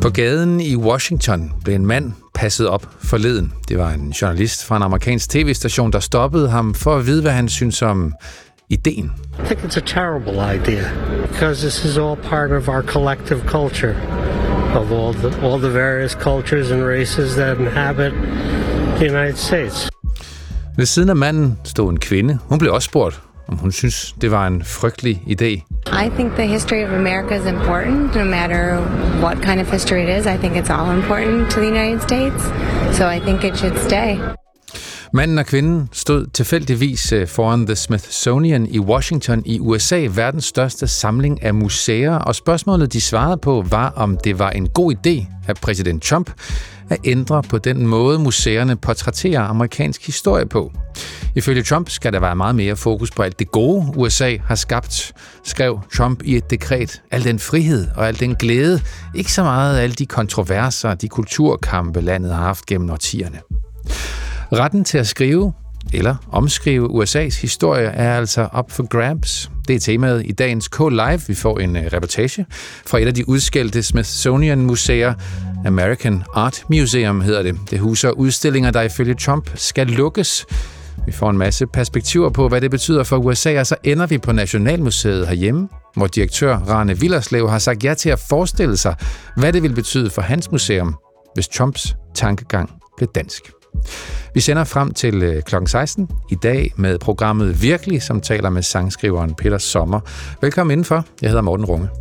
På gaden i Washington blev en mand passet op forleden. Det var en journalist fra en amerikansk tv-station, der stoppede ham for at vide, hvad han synes om ideen. I think it's a terrible idea, because this is all part of our collective culture, of all the various cultures and races that inhabit the United States. Ved siden af manden stod en kvinde. Hun blev også spurgt, om hun synes, det var en frygtelig idé. I think the history of America is important, no matter what kind of history it is. I think it's all important to the United States, so I think it should stay. Manden og kvinden stod tilfældigvis foran The Smithsonian i Washington i USA, verdens største samling af museer, og spørgsmålet, de svarede på, var, om det var en god idé af præsident Trump at ændre på den måde, museerne portrætterer amerikansk historie på. Ifølge Trump skal der være meget mere fokus på alt det gode, USA har skabt, skrev Trump i et dekret. Al den frihed og al den glæde, ikke så meget alle de kontroverser, de kulturkampe, landet har haft gennem årtierne. Retten til at skrive eller omskrive USA's historie er altså op for grabs. Det er temaet i dagens K-Live. Vi får en reportage fra et af de udskældte Smithsonian-museer. American Art Museum hedder det. Det huser udstillinger, der ifølge Trump skal lukkes. Vi får en masse perspektiver på, hvad det betyder for USA, og så ender vi på Nationalmuseet herhjemme, hvor direktør Rane Willerslev har sagt ja til at forestille sig, hvad det vil betyde for hans museum, hvis Trumps tankegang blev dansk. Vi sender frem til kl. 16 i dag med programmet Virkelig, som taler med sangskriveren Peter Sommer. Velkommen indenfor. Jeg hedder Morten Runge.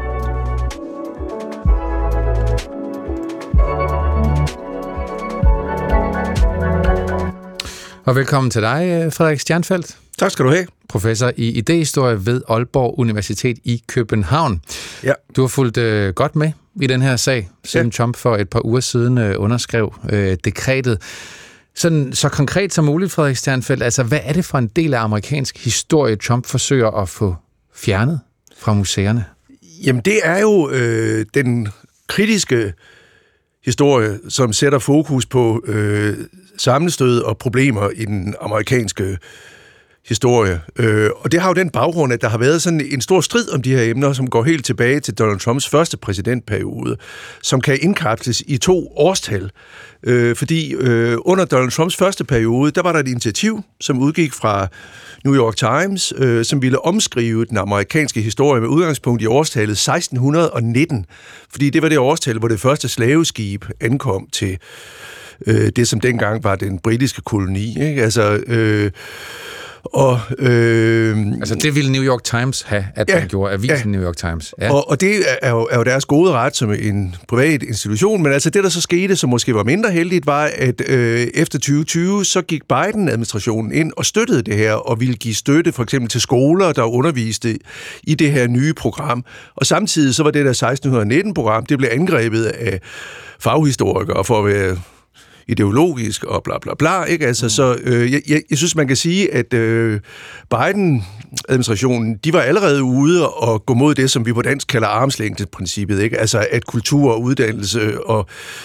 Og velkommen til dig, Frederik Stjernfeldt. Tak skal du have. Professor i idéhistorie ved Aalborg Universitet i København. Ja. Du har fulgt godt med i den her sag, siden Trump for et par uger siden underskrev dekretet. Sådan, så konkret som muligt, Frederik Stjernfeldt, altså hvad er det for en del af amerikansk historie, Trump forsøger at få fjernet fra museerne? Jamen det er jo den kritiske historie, som sætter fokus på sammenstød og problemer i den amerikanske historie. Og det har jo den baggrund, at der har været sådan en stor strid om de her emner, som går helt tilbage til Donald Trumps første præsidentperiode, som kan indkapsles i 2 årstal. Fordi under Donald Trumps første periode, der var der et initiativ, som udgik fra New York Times, som ville omskrive den amerikanske historie med udgangspunkt i årstallet 1619. Fordi det var det årstal, hvor det første slaveskib ankom til det, som dengang var den britiske koloni. Ikke? Altså det ville New York Times have, at man gjorde, avisen New York Times. Ja. Og det er jo deres gode ret som en privat institution, men altså det, der så skete, som måske var mindre heldigt, var, at efter 2020, så gik Biden-administrationen ind og støttede det her, og ville give støtte for eksempel til skoler, der underviste i det her nye program. Og samtidig så var det der 1619-program, det blev angrebet af faghistorikere for at være ideologisk og bla bla bla, ikke? Altså, så jeg synes, man kan sige, at Biden-administrationen, de var allerede ude og gå mod det, som vi på dansk kalder armslængdeprincippet, ikke? Altså, at kultur og uddannelse og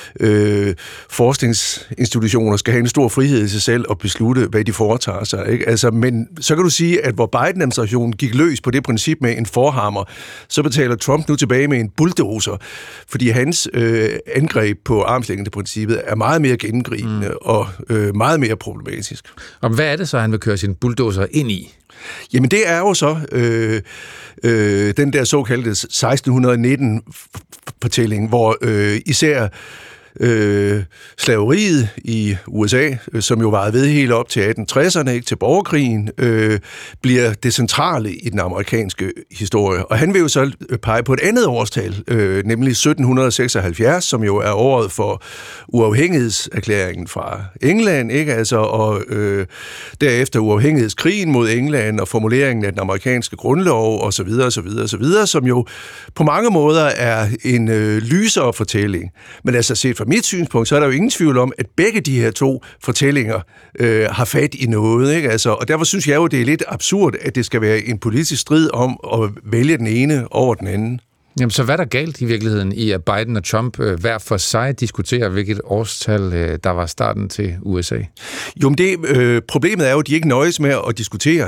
forskningsinstitutioner skal have en stor frihed i sig selv og beslutte, hvad de foretager sig, ikke? Altså, men så kan du sige, at hvor Biden-administrationen gik løs på det princip med en forhammer, så betaler Trump nu tilbage med en bulldozer, fordi hans angreb på armslængdeprincippet er meget mere indgribende og meget mere problematisk. Og hvad er det så, han vil køre sin bulldozer ind i? Jamen det er jo så den der såkaldte 1619-fortælling, hvor især slaveriet i USA, som jo varede ved helt op til 1860'erne, ikke, til borgerkrigen, bliver det centrale i den amerikanske historie. Og han vil jo så pege på et andet årstal, nemlig 1776, som jo er året for uafhængighedserklæringen fra England, ikke? Altså, og derefter uafhængighedskrigen mod England og formuleringen af den amerikanske grundlov og så videre, som jo på mange måder er en lysere fortælling. Men altså set fra mit synspunkt, så er der jo ingen tvivl om, at begge de her 2 fortællinger har fat i noget, ikke? Altså, og derfor synes jeg jo, det er lidt absurd, at det skal være en politisk strid om at vælge den ene over den anden. Jamen, så hvad er der galt i virkeligheden i, at Biden og Trump hver for sig diskuterer, hvilket årstal, der var starten til USA? Jo, men problemet er jo, at de ikke nøjes med at diskutere.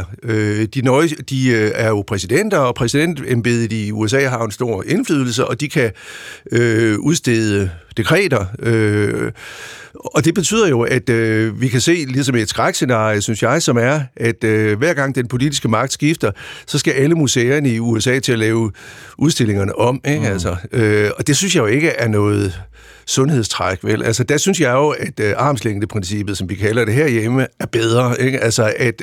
De er jo præsidenter, og præsidentembedet i USA har en stor indflydelse, og de kan udstede dekreter. Og det betyder jo, at vi kan se ligesom et skrækscenarie, synes jeg, som er, at hver gang den politiske magt skifter, så skal alle museerne i USA til at lave udstillingerne om. Ikke? Altså, og det synes jeg jo ikke er noget sundhedstræk, vel? Altså, der synes jeg jo, at armslængdeprincippet, som vi kalder det herhjemme, er bedre. Ikke? Altså, at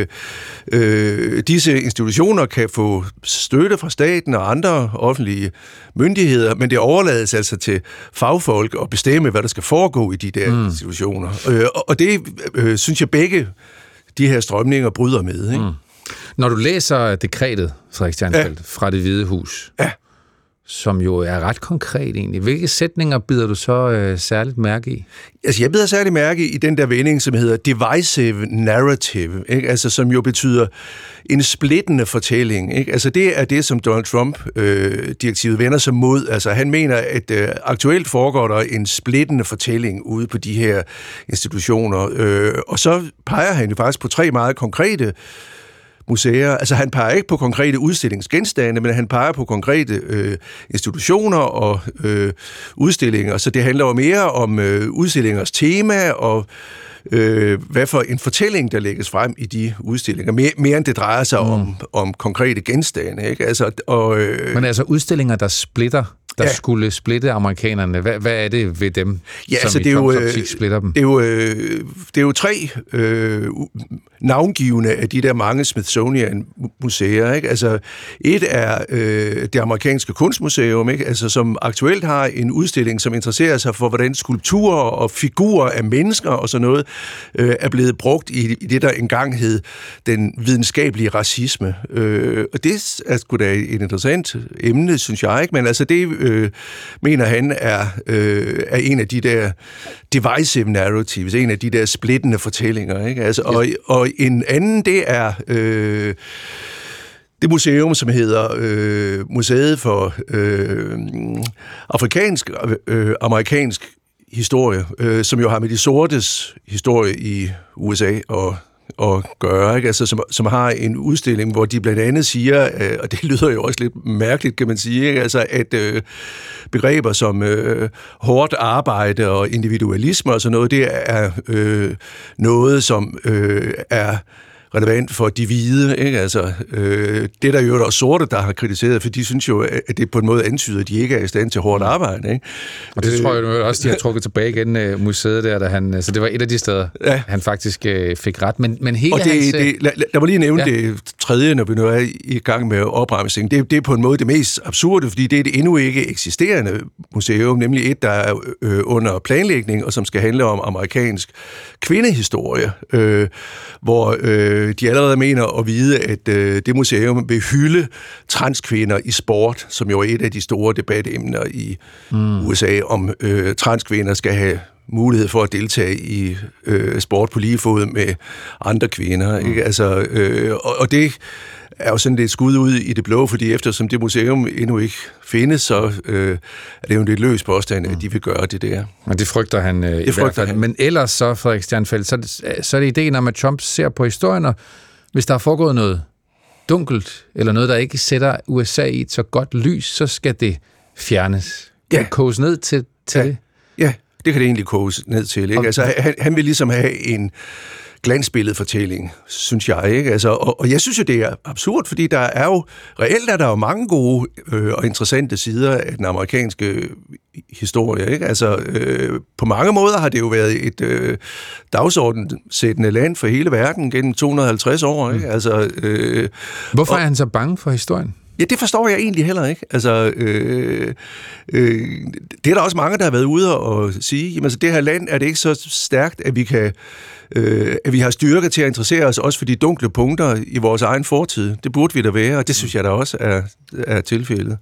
disse institutioner kan få støtte fra staten og andre offentlige myndigheder, men det overlades altså til fagfolk at bestemme, hvad der skal foregå i de der institutioner. Og det synes jeg begge de her strømninger bryder med. Ikke? Når du læser dekretet, Frederik Stjernfeldt, fra Det Hvide Hus, som jo er ret konkret egentlig. Hvilke sætninger bider du så særligt mærke i? Altså, jeg bider særligt mærke i den der vending, som hedder divisive narrative, ikke? Altså, som jo betyder en splittende fortælling. Ikke? Altså, det er det, som Donald Trump-direktivet vender sig mod. Altså, han mener, at aktuelt foregår der en splittende fortælling ude på de her institutioner. Og så peger han jo faktisk på 3 meget konkrete museer. Altså, han peger ikke på konkrete udstillingsgenstande, men han peger på konkrete institutioner og udstillinger. Så det handler jo mere om udstillingers tema og hvad for en fortælling, der lægges frem i de udstillinger. Mere end det drejer sig om konkrete genstande. Ikke? Altså, men altså udstillinger, der splitter, der skulle splitte amerikanerne. Hvad er det ved dem, som i Trumps optik splitter dem? Det er jo 3 navngivende af de der mange Smithsonian-museer. Ikke? Altså, et er det amerikanske kunstmuseum, ikke? Altså, som aktuelt har en udstilling, som interesserer sig for, hvordan skulpturer og figurer af mennesker og sådan noget er blevet brugt i det, der engang hed den videnskabelige racisme. Og det er sgu da et interessant emne, synes jeg, ikke? Men altså, det mener han er en af de der divisive narratives, en af de der splittende fortællinger, ikke? Altså, og en anden, det er det museum, som hedder Museet for amerikansk historie, som jo har med de sortes historie i USA og gøre, ikke? Altså, som har en udstilling, hvor de blandt andet siger, og det lyder jo også lidt mærkeligt, kan man sige, ikke? Altså, at begreber som hårdt arbejde og individualisme og sådan noget, det er noget, som er relevant for de hvide, ikke? Altså, det der jo er sorte, der har kritiseret, for de synes jo, at det på en måde antyder, at de ikke er i stand til hårdt arbejde, ikke? Og det tror jeg jo også, de har trukket tilbage igen, museet der, så det var et af de steder, han faktisk fik ret. Men hele lad mig lige nævne det tredje, når vi nu er i gang med opremsning. Det er på en måde det mest absurde, fordi det er et endnu ikke eksisterende museum, nemlig et, der er under planlægning, og som skal handle om amerikansk kvindehistorie, hvor de allerede mener at vide, at det museum vil hylde transkvinder i sport, som jo er et af de store debatemner i USA, om transkvinder skal have mulighed for at deltage i sport på lige fod med andre kvinder. Ikke? Altså, og det er jo sådan lidt skud ud i det blå, fordi eftersom det museum endnu ikke findes, så er det jo en lidt løs påstand, at de vil gøre det der. Og det frygter han i hvert fald. Men ellers så, Frederik Stjernfeldt, så er det ideen om, at Trump ser på historien, og hvis der er foregået noget dunkelt, eller noget, der ikke sætter USA i et så godt lys, så skal det fjernes. Kan det koges ned til det? Ja, det kan det egentlig koges ned til. Ikke? Altså, han vil ligesom have en glansbilledfortælling, synes jeg, ikke? Altså, og jeg synes jo, det er absurd, fordi der er jo, reelt er der jo mange gode og interessante sider af den amerikanske historie, ikke? Altså, på mange måder har det jo været et dagsordensættende land for hele verden gennem 250 år, ikke? Altså, hvorfor er han så bange for historien? Ja, det forstår jeg egentlig heller ikke. Altså, det er der også mange, der har været ude og sige, jamen, altså, det her land er det ikke så stærkt, at vi kan at vi har styrke til at interessere os også for de dunkle punkter i vores egen fortid. Det burde vi da være, og det synes jeg da også er tilfældet.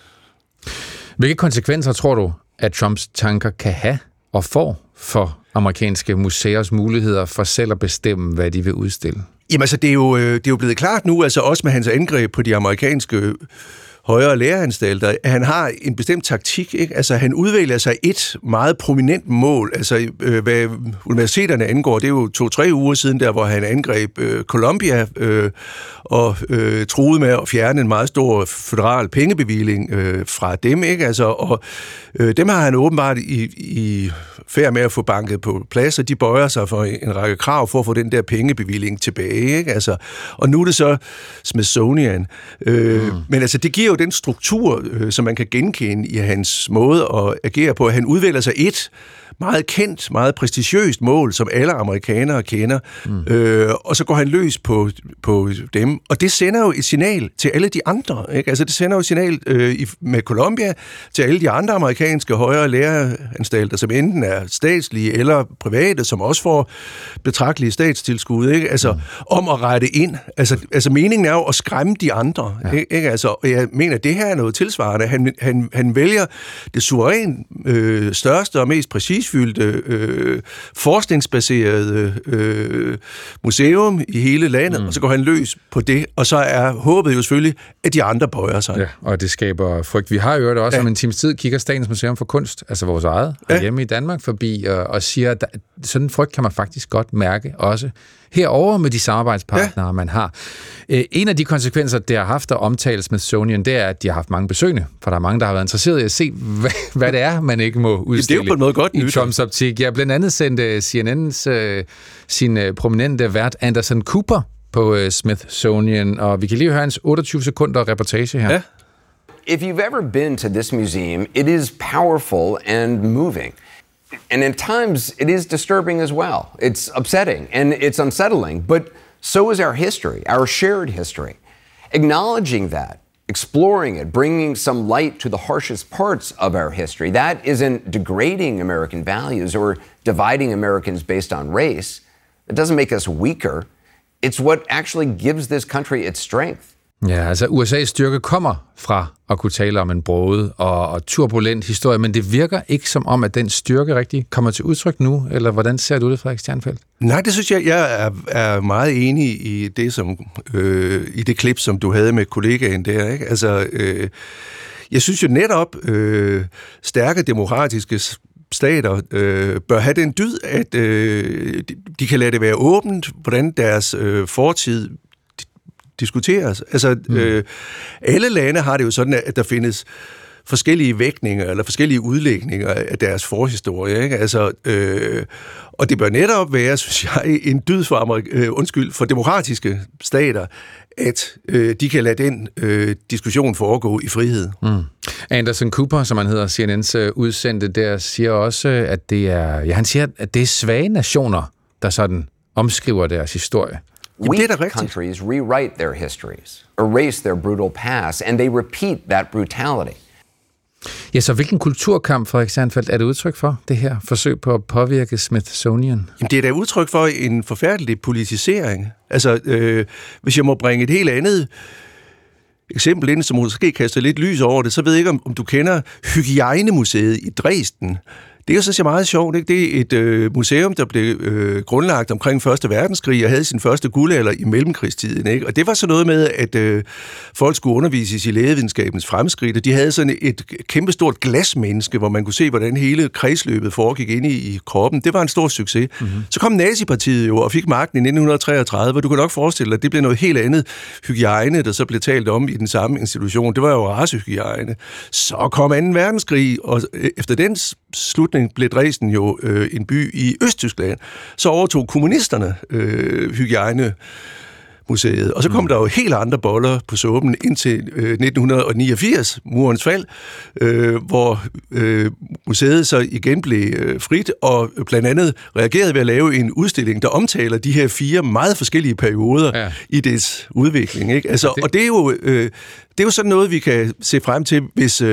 Hvilke konsekvenser tror du, at Trumps tanker kan have og får for amerikanske museers muligheder for selv at bestemme, hvad de vil udstille? Jamen altså, det er jo blevet klart nu, altså også med hans angreb på de amerikanske højere læreanstalter, at han har en bestemt taktik, ikke? Altså, han udvælger sig et meget prominent mål. Altså, hvad universiteterne angår, det er jo 2-3 uger siden, der hvor han angreb Columbia og truede med at fjerne en meget stor føderal pengebevilling fra dem, ikke? Altså, og dem har han åbenbart i færd med at få banket på plads, og de bøjer sig for en række krav for at få den der pengebevilling tilbage, ikke? Altså, og nu er det så Smithsonian. Men altså, det giver jo den struktur, som man kan genkende i hans måde at agere på. Han udvælger sig et meget kendt, meget prestigiøst mål, som alle amerikanere kender, og så går han løs på dem, og det sender jo et signal til alle de andre, ikke? Altså, det sender jo et signal med Columbia til alle de andre amerikanske højere læreanstalter, som enten er statslige eller private, som også får betragtelige statstilskud, ikke? Altså, om at rette ind. Altså, meningen er jo at skræmme de andre, ikke? Altså, og jeg mener, det her er noget tilsvarende. Han vælger det suverænt største og mest præcisfyldte forskningsbaserede museum i hele landet, og så går han løs på det, og så er håbet jo selvfølgelig, at de andre bøjer sig. Ja, og det skaber frygt. Vi har jo det også om en times tid, kigger Statens Museum for Kunst, altså vores eget, hjemme i Danmark forbi, og siger, at sådan en frygt kan man faktisk godt mærke også herover med de samarbejdspartnere, man har. En af de konsekvenser, det har haft at omtale Smithsonian, det er, at de har haft mange besøgende, for der er mange, der har været interesseret i at se, hvad det er, man ikke må udstille. Det er jo på noget godt nyt. I Trumps optik. Ja, blandt andet sendte CNN's sin prominente vært Anderson Cooper på Smithsonian, og vi kan lige høre hans 28 sekunder reportage her. Ja. If you've ever been to this museum, it is powerful and moving. And at times, it is disturbing as well. It's upsetting and it's unsettling, but so is our history, our shared history. Acknowledging that, exploring it, bringing some light to the harshest parts of our history, that isn't degrading American values or dividing Americans based on race. It doesn't make us weaker. It's what actually gives this country its strength. Ja, altså USA's styrke kommer fra at kunne tale om en broget og turbulent historie, men det virker ikke som om, at den styrke rigtig kommer til udtryk nu, eller hvordan ser du det, Frederik Stjernfeldt? Nej, det synes jeg er meget enig i det, i det klip, som du havde med kollegaen der, ikke? Altså, jeg synes jo netop, stærke demokratiske stater bør have den dyd, at de kan lade det være åbent, hvordan deres fortid diskuteres. Altså, alle lande har det jo sådan, at der findes forskellige vægtninger eller forskellige udlægninger af deres forhistorie, ikke? Altså, og det bør netop være, synes jeg, en dyd for demokratiske stater, at de kan lade den diskussion foregå i frihed. Anderson Cooper, som han hedder, CNN's udsendte, der siger også, at det er, han siger, at det er svage nationer, der sådan omskriver deres historie. Weak countries rewrite their histories, erase their brutal past, and they repeat that brutality. Ja, så hvilken kulturkamp, Frederik Stjernfeldt, er det udtryk for, det her forsøg på at påvirke Smithsonian? Jamen, det er da udtryk for en forfærdelig politisering. Altså, hvis jeg må bringe et helt andet eksempel ind, som måske kaster lidt lys over det, så ved jeg ikke, om du kender Hygiejnemuseet i Dresden. Det er jo så meget sjovt, ikke? Det er et museum, der blev grundlagt omkring 1. verdenskrig og havde sin første guldalder i mellemkrigstiden, ikke? Og det var så noget med, at folk skulle undervises i lægevidenskabens fremskridt, og de havde sådan et kæmpestort glasmenneske, hvor man kunne se, hvordan hele kredsløbet foregik inde i kroppen. Det var en stor succes. Så kom Nazipartiet jo og fik magten i 1933, og du kan nok forestille dig, at det blev noget helt andet hygiejne, der så blev talt om i den samme institution. Det var jo racehygiejne. Så kom 2. verdenskrig, og efter den slutning blev Dresden jo en by i Østtyskland. Så overtog kommunisterne Hygiejnemuseet, og så kom der jo helt andre boller på suppen indtil 1989, murens fald, hvor museet så igen blev frit, og blandt andet reagerede ved at lave en udstilling, der omtaler de her 4 meget forskellige perioder i dets udvikling, ikke? Altså, og det er jo sådan noget, vi kan se frem til, hvis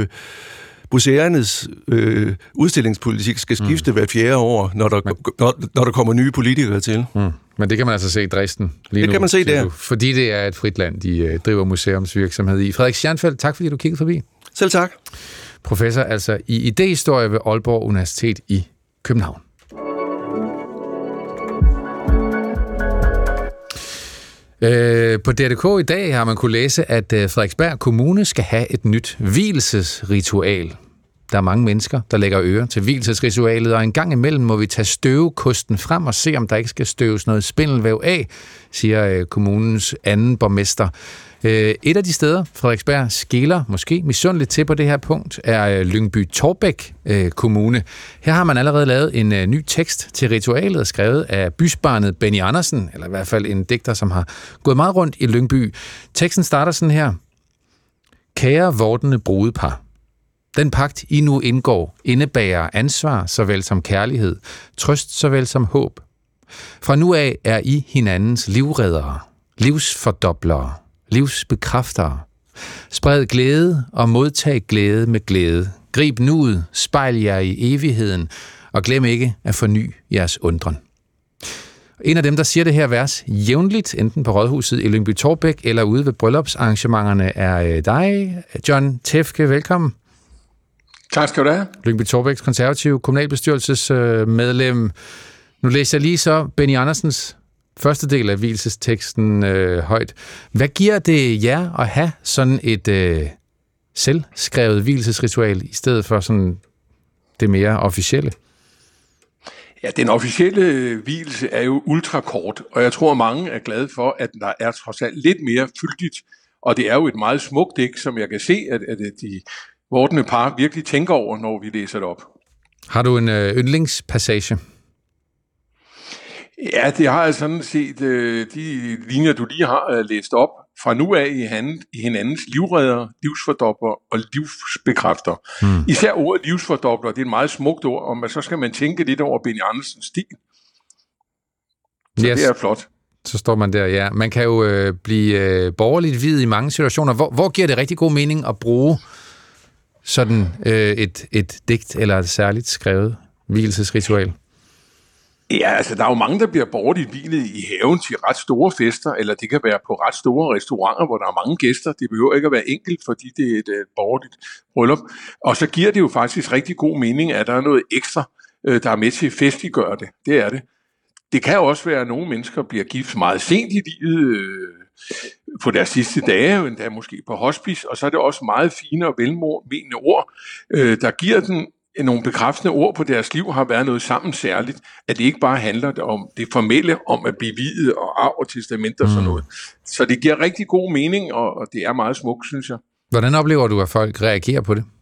museernes udstillingspolitik skal skifte hver 4. år, når der kommer nye politikere til. Men det kan man altså se i Dresden lige nu. Det kan man se der. Fordi det er et frit land, de driver museumsvirksomhed i. Frederik Stjernfeldt, tak fordi du kiggede forbi. Selv tak. Professor altså i idéhistorie ved Aalborg Universitet i København. På DRDK i dag har man kunne læse, at Frederiksberg Kommune skal have et nyt vielsesritual. Der er mange mennesker, der lægger øre til vielsesritualet, og en gang imellem må vi tage støvekosten frem og se, om der ikke skal støves noget spindelvæv af, siger kommunens anden borgmester. Et af de steder, Frederiksberg skiller måske misundeligt til på det her punkt, er Lyngby-Taarbæk Kommune. Her har man allerede lavet en ny tekst til ritualet, skrevet af bysbarnet Benny Andersen, eller i hvert fald en digter, som har gået meget rundt i Lyngby. Teksten starter sådan her. Kære vortende brudepar. Den pagt, I nu indgår, indebærer ansvar såvel som kærlighed, trøst såvel som håb. Fra nu af er I hinandens livreddere, livsfordoblere, livsbekræftere. Spred glæde og modtag glæde med glæde. Grib nuet, spejl jer i evigheden, og glem ikke at forny jeres undren. En af dem, der siger det her vers jævnligt, enten på Rådhuset i Lyngby-Taarbæk eller ude ved bryllupsarrangementerne, er dig, John Tefke. Velkommen. Tak skal du have. Lyngby-Taarbæks konservative kommunalbestyrelsesmedlem. Nu læser jeg lige så Benny Andersens første del af vielsesteksten højt. Hvad giver det jer at have sådan et selvskrevet vielsesritual i stedet for sådan det mere officielle? Ja, den officielle vielse er jo ultrakort, og jeg tror, mange er glade for, at der er trods alt lidt mere fyldigt. Og det er jo et meget smukt digt, som jeg kan se, at de vortende par virkelig tænker over, når vi læser det op. Har du en yndlingspassage? Ja, det har jeg sådan set de linjer, du lige har læst op. Fra nu af i hinandens livredder, livsfordobler og livsbekræfter. Især ordet livsfordobler, det er et meget smukt ord, og så skal man tænke lidt over Benny Andersens stil. Så yes. Det er flot. Så står man der, ja. Man kan jo blive borgerligt hvid i mange situationer. Hvor giver det rigtig god mening at bruge sådan et digt eller et særligt skrevet vielsesritual? Ja, altså der er jo mange, der bliver borgerligt hvilet i haven til ret store fester, eller det kan være på ret store restauranter, hvor der er mange gæster. Det behøver ikke at være enkelt, fordi det er et borgerligt bryllup. Og så giver det jo faktisk rigtig god mening, at der er noget ekstra, der er med til at festliggøre det. Det er det. Det kan jo også være, at nogle mennesker bliver gift meget sent i livet, på deres sidste dage, endda måske på hospice, og så er det også meget fine og velmenende ord, der giver den nogle bekræftende ord på deres liv, har været noget sammen særligt, at det ikke bare handler om det formelle, om at blive viet og arv og testament og sådan noget. Så det giver rigtig god mening, og det er meget smukt, synes jeg. Hvordan oplever du, at folk reagerer på det?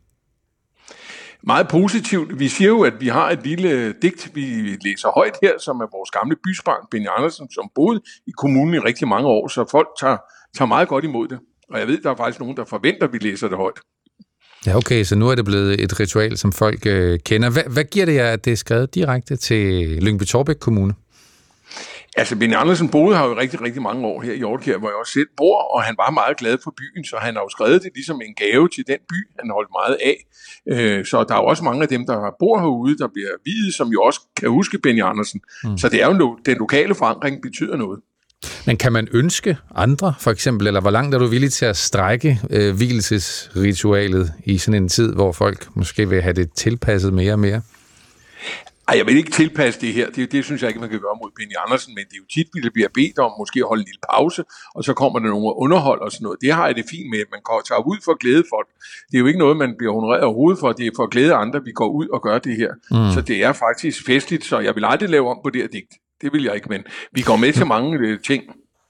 Meget positivt. Vi siger jo, at vi har et lille digt, vi læser højt her, som er vores gamle bysbarn, Benny Andersen, som boede i kommunen i rigtig mange år, så folk tager meget godt imod det. Og jeg ved, der er faktisk nogen, der forventer, at vi læser det højt. Ja, okay, så nu er det blevet et ritual, som folk kender. Hvad giver det jer, at det er skrevet direkte til Lyngby-Taarbæk Kommune? Altså, Benny Andersen boede her jo rigtig, rigtig mange år her i Hjortekær, hvor jeg også selv bor, og han var meget glad for byen, så han har jo skrevet det ligesom en gave til den by, han holdt meget af. Så der er jo også mange af dem, der bor herude, der bliver viet, som jo også kan huske Benny Andersen. Så det er jo den lokale forankring betyder noget. Men kan man ønske andre, for eksempel, eller hvor langt er du villig til at strække vielsesritualet i sådan en tid, hvor folk måske vil have det tilpasset mere og mere? Ej, jeg vil ikke tilpasse det her. Det synes jeg ikke, man kan gøre mod Benny Andersen, men det er jo tit, vi bliver bedt om måske at holde en lille pause, og så kommer der nogle underhold og sådan noget. Det har jeg det fint med, at man tager ud for at glæde folk. Det er jo ikke noget, man bliver honoreret overhovedet for, det er for at glæde andre, vi går ud og gør det her. Så det er faktisk festligt, så jeg vil aldrig lave om på det her digt. Det vil jeg ikke, men vi går med til mange ting.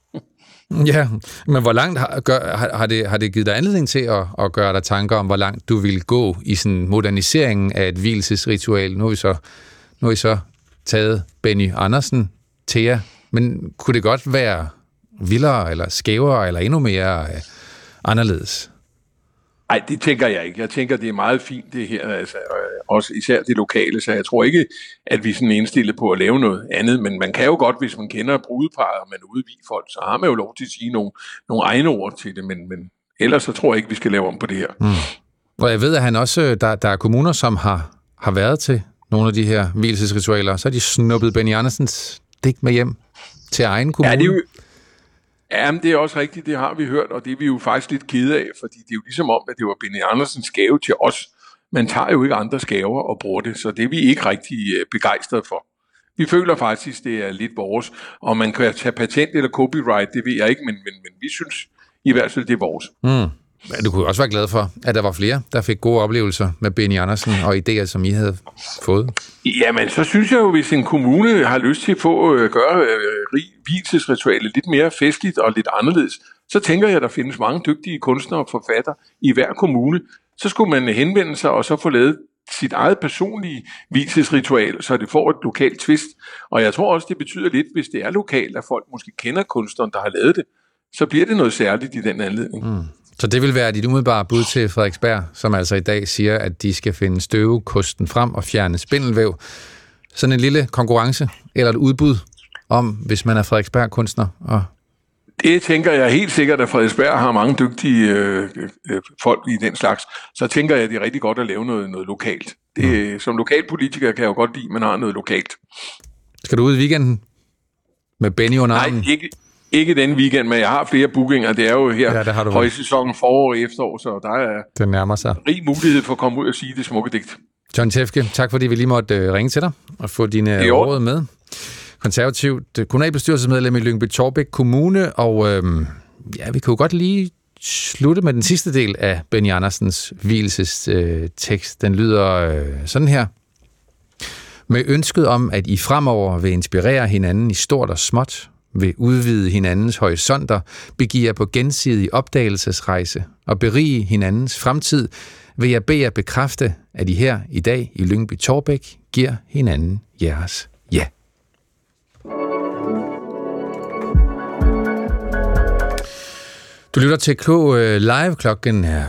Ja, men hvor langt har det givet dig anledning til at gøre dig tanker om, hvor langt du vil gå i sådan moderniseringen af et vielsesritual? Nu har vi så taget Benny Andersen til jer, men kunne det godt være vildere eller skævere eller endnu mere anderledes? Nej, det tænker jeg ikke. Jeg tænker, det er meget fint det her, altså, også især det lokale, så jeg tror ikke, at vi er sådan indstillet på at lave noget andet, men man kan jo godt, hvis man kender brudeparret, og man udviger folk, så har man jo lov til at sige nogle egne ord til det, men ellers så tror jeg ikke, vi skal lave om på det her. Og jeg ved, at han også, der er kommuner, som har været til nogle af de her vielsesritualer, så har de snuppet Benny Andersens digt med hjem til egen kommune. Ja, men det er også rigtigt, det har vi hørt, og det er vi jo faktisk lidt kede af, fordi det er jo ligesom om, at det var Benny Andersens gave til os. Man tager jo ikke andres gaver og bruger det, så det er vi ikke rigtig begejstrede for. Vi føler faktisk, det er lidt vores. Om man kan tage patent eller copyright, det ved jeg ikke, men vi synes i hvert fald, det er vores. Men du kunne også være glad for, at der var flere, der fik gode oplevelser med Benny Andersen og idéer, som I havde fået. Jamen, så synes jeg jo, hvis en kommune har lyst til at gøre vielsesritualet lidt mere festligt og lidt anderledes, så tænker jeg, at der findes mange dygtige kunstnere og forfattere i hver kommune. Så skulle man henvende sig og så få lavet sit eget personlige vielsesritual, så det får et lokalt twist. Og jeg tror også, det betyder lidt, hvis det er lokalt, at folk måske kender kunstneren, der har lavet det, så bliver det noget særligt i den anledning. Så det vil være dit umiddelbare bud til Frederiksberg, som altså i dag siger, at de skal finde støvekosten frem og fjerne spindelvæv. Sådan en lille konkurrence eller et udbud om, hvis man er Frederiksberg-kunstner. Og det tænker jeg helt sikkert, at Frederiksberg har mange dygtige folk i den slags. Så tænker jeg, at det er rigtig godt at lave noget lokalt. Som lokalpolitiker kan jeg jo godt lide, at man har noget lokalt. Skal du ud i weekenden med Benny under armen? Nej, ikke den weekend, men jeg har flere bookinger. Det er jo her højsæsonen forår og efterår, så der er det nærmer sig. Rig mulighed for at komme ud og sige det smukke digt. John Tefke, tak fordi vi lige måtte ringe til dig og få dine råd med. Konservativt kommunalbestyrelsesmedlem i Lyngby-Taarbæk Kommune, og vi kan jo godt lige slutte med den sidste del af Benny Andersens vielsestekst. Den lyder sådan her. Med ønsket om, at I fremover vil inspirere hinanden i stort og småt, vil udvide hinandens horisonter, begive jer på gensidig opdagelsesrejse og berige hinandens fremtid, vil jeg bede jer bekræfte, at I her i dag i Lyngby-Taarbæk giver hinanden jeres ja. Du lytter til Klog Live. Klokken er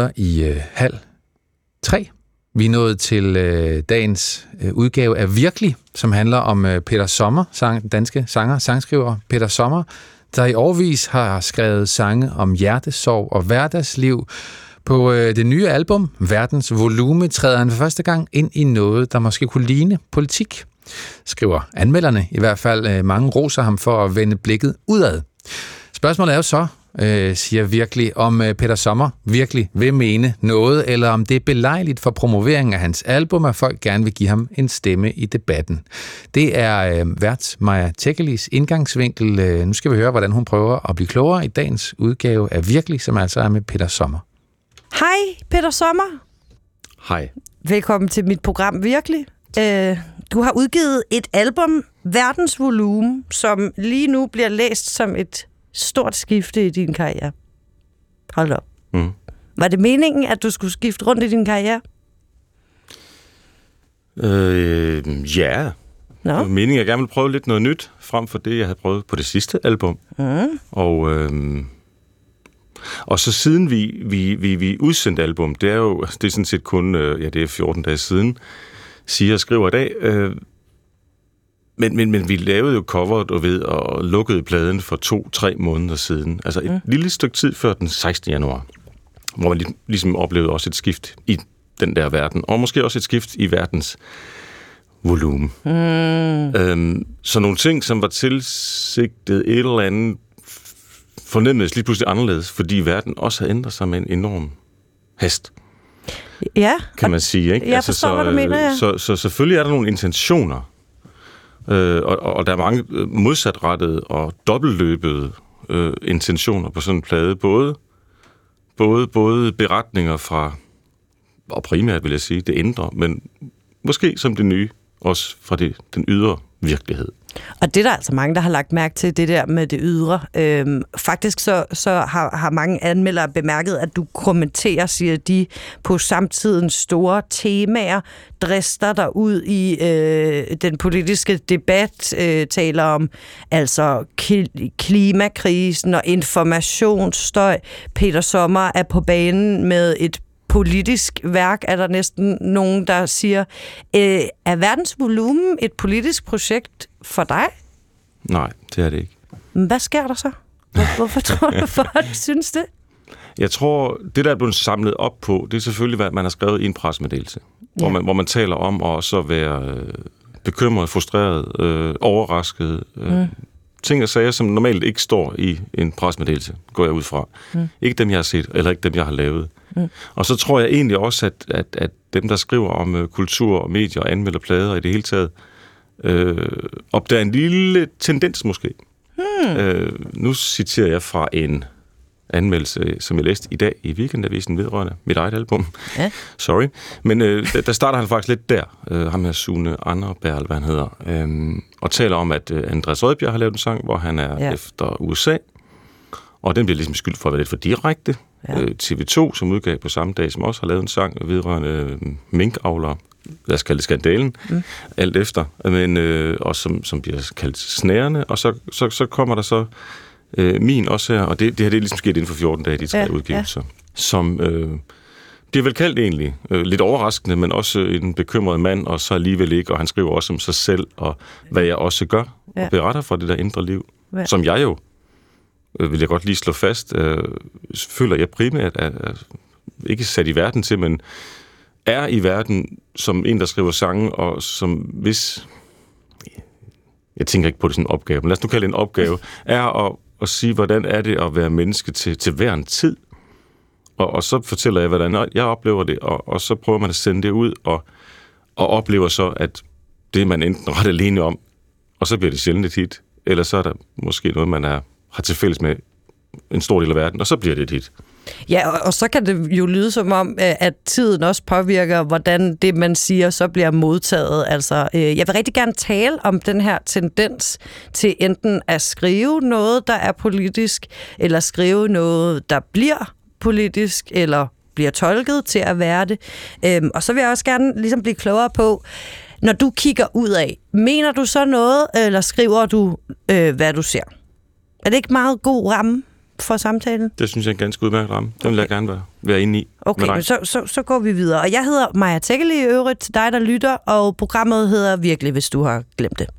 2:05. Vi er nået til dagens udgave af Virkelig, som handler om Peter Sommer, den danske sangskriver Peter Sommer, der i årevis har skrevet sange om hjertesorg og hverdagsliv. På det nye album, Verdens Volume, træder han for første gang ind i noget, der måske kunne ligne politik. Skriver anmelderne i hvert fald. Mange roser ham for at vende blikket udad. Spørgsmålet er jo så, siger Virkelig, om Peter Sommer virkelig vil mene noget, eller om det er belejligt for promoveringen af hans album, at folk gerne vil give ham en stemme i debatten. Det er vært Maja Tekkelis indgangsvinkel. Nu skal vi høre, hvordan hun prøver at blive klogere i dagens udgave af Virkelig, som altså er med Peter Sommer. Hej, Peter Sommer. Hej. Velkommen til mit program Virkelig. Du har udgivet et album, Verdens Volume, som lige nu bliver læst som et stort skifte i din karriere. Hold op. Var det meningen, at du skulle skifte rundt i din karriere? Ja. No. Meningen, at jeg gerne ville prøve lidt noget nyt, frem for det, jeg havde prøvet på det sidste album. Og så siden vi udsendte album, det er sådan set kun, det er 14 dage siden, siger og skriver i dag, men vi lavede jo coveret og lukkede pladen for 2-3 måneder siden. Altså et lille stykke tid før den 16. januar, hvor man ligesom oplevede også et skift i den der verden, og måske også et skift i verdens volumen. Så nogle ting, som var tilsigtet et eller andet, fornemmedes lige pludselig anderledes, fordi verden også har ændret sig med en enorm hast. Ja. Kan man sige, ikke? Jeg forstår, hvad du mener, ja. Så selvfølgelig er der nogle intentioner, og der er mange modsatrettede og dobbeltløbede intentioner på sådan en plade. Både beretninger fra, og primært vil jeg sige, det ændrer, men måske som det nye, også fra den ydre virkelighed. Og det er der altså mange, der har lagt mærke til, det der med det ydre. Faktisk så har mange anmeldere bemærket, at du kommenterer, siger de, på samtidens store temaer, drister dig ud i den politiske debat, taler om altså klimakrisen og informationsstøj. Peter Sommer er på banen med et politisk værk, er der næsten nogen, der siger, er Verdens Volumen et politisk projekt for dig? Nej, det er det ikke. Hvad sker der så? Hvorfor tror du, for at du synes det? Jeg tror, det der er blevet samlet op på, det er selvfølgelig, hvad man har skrevet i en pressemeddelelse, hvor man taler om at også være bekymret, frustreret, overrasket. Ting og sager, som normalt ikke står i en pressemeddelelse, går jeg ud fra. Ikke dem, jeg har set, eller ikke dem, jeg har lavet. Og så tror jeg egentlig også, at dem, der skriver om kultur og medier og anmelder plader i det hele taget, opdager en lille tendens måske. Nu citerer jeg fra en anmeldelse, som jeg læste i dag i Weekendavisen vedrørende mit eget album. Ja. Sorry. Men der starter han faktisk lidt der, ham her Sune Anderberg, hvad han hedder, og taler om, at Andreas Rødbjerg har lavet en sang, hvor han er efter USA, og den bliver ligesom skyldt for at være lidt for direkte. Ja. TV2, som udgav på samme dag, som også har lavet en sang vedrørende minkavlere, lad os kalde det skandalen, alt efter, men også som bliver kaldt snærende, og så kommer der så min også her, og det her det er ligesom sket inden for 14 dage, de 3 udgivelser, som det er vel kaldt egentlig lidt overraskende, men også en bekymret mand, og så alligevel ikke, og han skriver også om sig selv, og hvad jeg også gør, og beretter fra det der indre liv, som jeg jo, vil jeg godt lige slå fast, føler jeg primært er ikke sat i verden til, men er i verden som en, der skriver sange, og som hvis, jeg tænker ikke på det som en opgave, men lad os nu kalde det en opgave, er at sige, hvordan er det at være menneske til hver en tid. Og så fortæller jeg, hvordan jeg oplever det, og så prøver man at sende det ud, og oplever så, at det er man enten ret alene om, og så bliver det sjældent et hit, eller så er der måske noget, man har til fælles med en stor del af verden, og så bliver det et hit. Ja, og så kan det jo lyde som om, at tiden også påvirker, hvordan det, man siger, så bliver modtaget. Altså, jeg vil rigtig gerne tale om den her tendens til enten at skrive noget, der er politisk, eller skrive noget, der bliver politisk, eller bliver tolket til at være det. Og så vil jeg også gerne ligesom blive klogere på, når du kigger ud af, mener du så noget, eller skriver du, hvad du ser? Er det ikke meget god ramme for samtalen? Det synes jeg er en ganske udmærket ramme. Den vil jeg gerne være inde i. Okay, men så går vi videre. Og jeg hedder Maja Tekkeli i øvrigt til dig, der lytter, og programmet hedder Virkelig, hvis du har glemt det.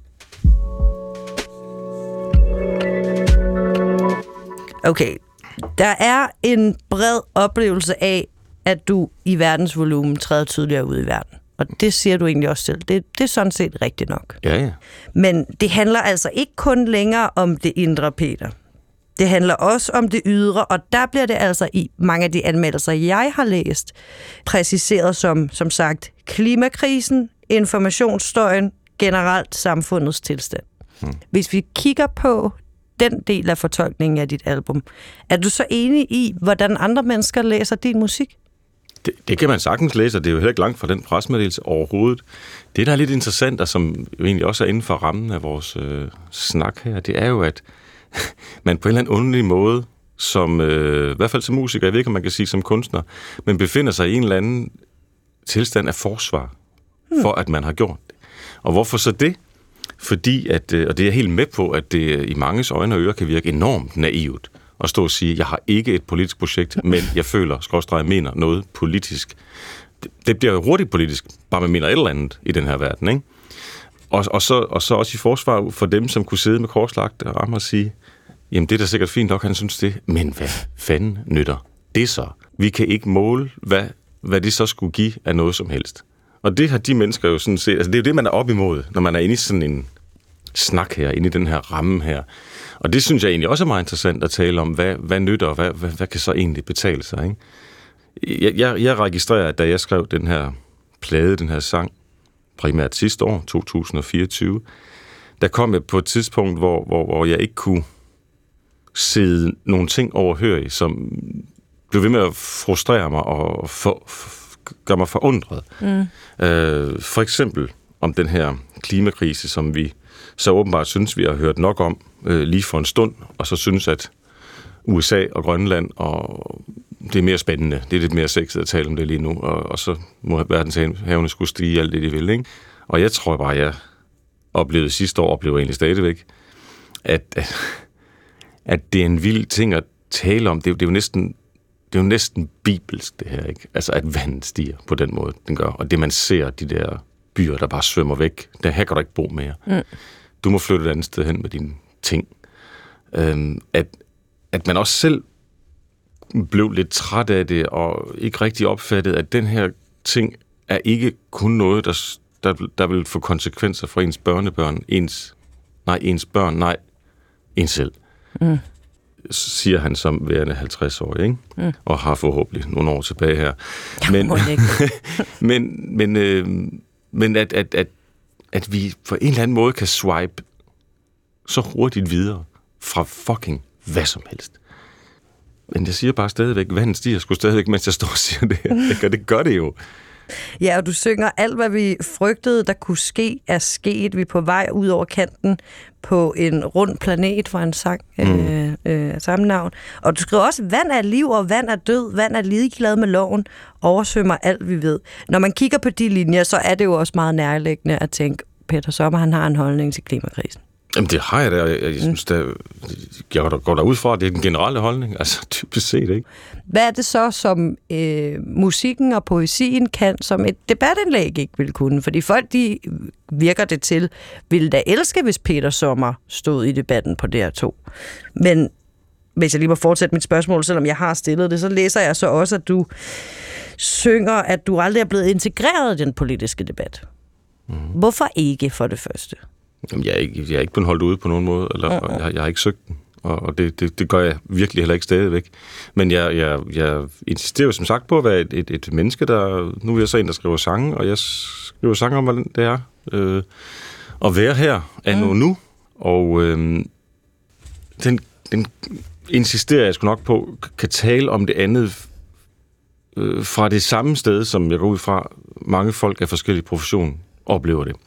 Okay, der er en bred oplevelse af, at du i verdensvolumen træder tydeligere ud i verden. Og det siger du egentlig også selv. Det er sådan set rigtigt nok. Ja. Men det handler altså ikke kun længere om det indre, Peter. Det handler også om det ydre, og der bliver det altså i mange af de anmeldelser, jeg har læst, præciseret som sagt, klimakrisen, informationsstøjen, generelt samfundets tilstand. Hvis vi kigger på den del af fortolkningen af dit album, er du så enig i, hvordan andre mennesker læser din musik? Det kan man sagtens læse, og det er jo heller ikke langt fra den pressemeddelelse overhovedet. Det, der er lidt interessant, og som jo egentlig også er inden for rammen af vores snak her, det er jo, at man på en eller anden underlig måde, som i hvert fald som musiker, jeg ved ikke, om man kan sige som kunstner, men befinder sig i en eller anden tilstand af forsvar for, at man har gjort det. Og hvorfor så det? Fordi, og det er jeg helt med på, at det i manges øjne og ører kan virke enormt naivt at stå og sige, jeg har ikke et politisk projekt, men jeg føler, mener noget politisk. Det bliver jo hurtigt politisk, bare man mener et eller andet i den her verden, ikke? Og så også i forsvar for dem, som kunne sidde med korslagte arme og sige, jamen det er da sikkert fint nok, han synes det, men hvad fanden nytter det så? Vi kan ikke måle, hvad det så skulle give af noget som helst. Og det har de mennesker jo sådan set, altså det er jo det, man er op imod, når man er inde i sådan en snak her, inde i den her ramme her. Og det synes jeg egentlig også er meget interessant at tale om, hvad nytter, og hvad kan så egentlig betale sig, ikke? Jeg registrerer, at da jeg skrev den her plade, den her sang, primært sidste år, 2024, der kom jeg på et tidspunkt, hvor jeg ikke kunne sidde nogle ting overhørige, som blev ved med at frustrere mig og gøre mig forundret. For eksempel om den her klimakrise, som vi så åbenbart synes, vi har hørt nok om lige for en stund, og så synes, at USA og Grønland, og det er mere spændende, det er lidt mere sexet at tale om det lige nu, og så må verdenshavene skulle stige alt det, de vil, ikke? Og jeg tror bare, jeg oplevede sidste år, oplever egentlig stadigvæk, at det er en vild ting at tale om. Det er jo næsten bibelsk, det her, ikke? Altså, at vandet stiger på den måde, den gør. Og det, man ser, de der byer, der bare svømmer væk, her kan du ikke bo mere. Du må flytte et andet sted hen med dine ting. At man også selv blev lidt træt af det, og ikke rigtig opfattet, at den her ting er ikke kun noget, der vil få konsekvenser for ens børnebørn, ens selv. Siger han som værende 50 år, ikke? Og har forhåbentlig nogle år tilbage her. Men at vi på en eller anden måde kan swipe så hurtigt videre fra fucking hvad som helst. Men jeg siger bare stadigvæk, vandet stiger sgu stadigvæk, mens jeg står og siger det her. Og det gør det jo. Ja, og du synger alt, hvad vi frygtede, der kunne ske, er sket. Vi er på vej ud over kanten på en rund planet for en sang af samme navn. Og du skriver også, vand er liv, og vand er død. Vand er ligeglad med loven, oversvømmer alt, vi ved. Når man kigger på de linjer, så er det jo også meget nærliggende at tænke, Peter Sommer, han har en holdning til klimakrisen. Jamen, det har jeg da. Jeg synes, jeg går derud fra, at det er den generelle holdning. Altså, typisk set, ikke? Hvad er det så, som musikken og poesien kan, som et debatindlæg ikke vil kunne? Fordi folk, de virker det til, ville da elske, hvis Peter Sommer stod i debatten på DR2. Men hvis jeg lige må fortsætte mit spørgsmål, selvom jeg har stillet det, så læser jeg så også, at du synger, at du aldrig er blevet integreret i den politiske debat. Hvorfor ikke, for det første? Jamen, jeg er ikke blevet holdt ude på nogen måde, eller jeg har ikke søgt den, og det gør jeg virkelig heller ikke stadigvæk. Men jeg insisterer som sagt på at være et menneske, der... Nu er jeg så en, der skriver sange, og jeg skriver sange om, hvordan det er at være her anno nu, og den insisterer jeg sgu nok på, kan tale om det andet fra det samme sted, som jeg går ud fra, mange folk af forskellige professioner oplever det.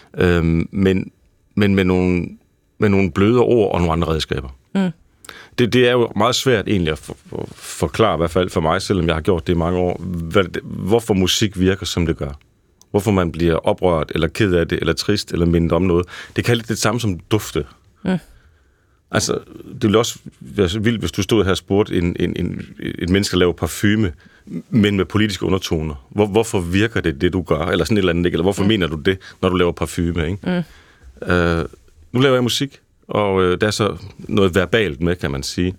Men med nogle bløde ord og nogle andre redskaber. Det er jo meget svært egentlig at forklare, i hvert fald for mig, selvom jeg har gjort det i mange år, hvorfor musik virker, som det gør. Hvorfor man bliver oprørt, eller ked af det, eller trist, eller mindet om noget. Det kan lidt det samme som dufte. Altså, det ville også være vildt, hvis du stod her og spurgte et menneske, der laver parfume, men med politiske undertoner. Hvorfor virker det, du gør? Eller sådan et eller andet, eller hvorfor mener du det, når du laver parfume, ikke? Nu laver jeg musik, og der er så noget verbalt med, kan man sige.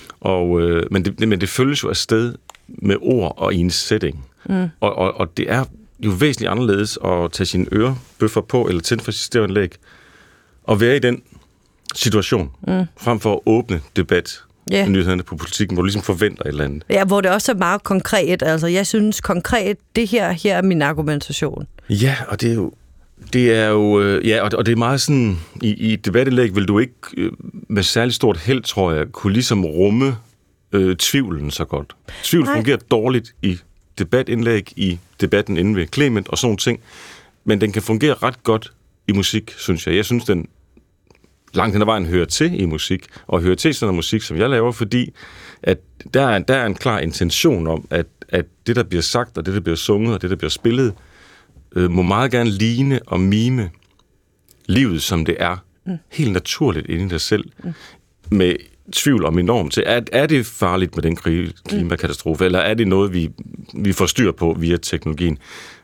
Men det følges jo afsted med ord og i en setting. Og det er jo væsentligt anderledes at tage sine ørebøffer på, eller tænde for sit stereoanlæg, og være i den situation, frem for at åbne debat i nyhederne på politikken, hvor du ligesom forventer et eller andet. Ja, hvor det også er meget konkret. Altså, jeg synes konkret, det her er min argumentation. Ja, og det er jo og det er meget sådan, i et debatindlæg vil du ikke med særlig stort held, tror jeg, kunne ligesom rumme tvivlen så godt. Tvivl fungerer dårligt i debatindlæg, i debatten inde ved Clement og sådan nogle ting, men den kan fungere ret godt i musik, synes jeg. Jeg synes, den langt hen ad vejen hører til i musik, og hører til sådan noget musik, som jeg laver, fordi at der er en klar intention om, at det, der bliver sagt, og det, der bliver sunget, og det, der bliver spillet, må meget gerne ligne og mime livet, som det er. Helt naturligt inde i dig selv. Med tvivl om enormt til, er det farligt med den klimakatastrofe, eller er det noget, vi får styr på via teknologien?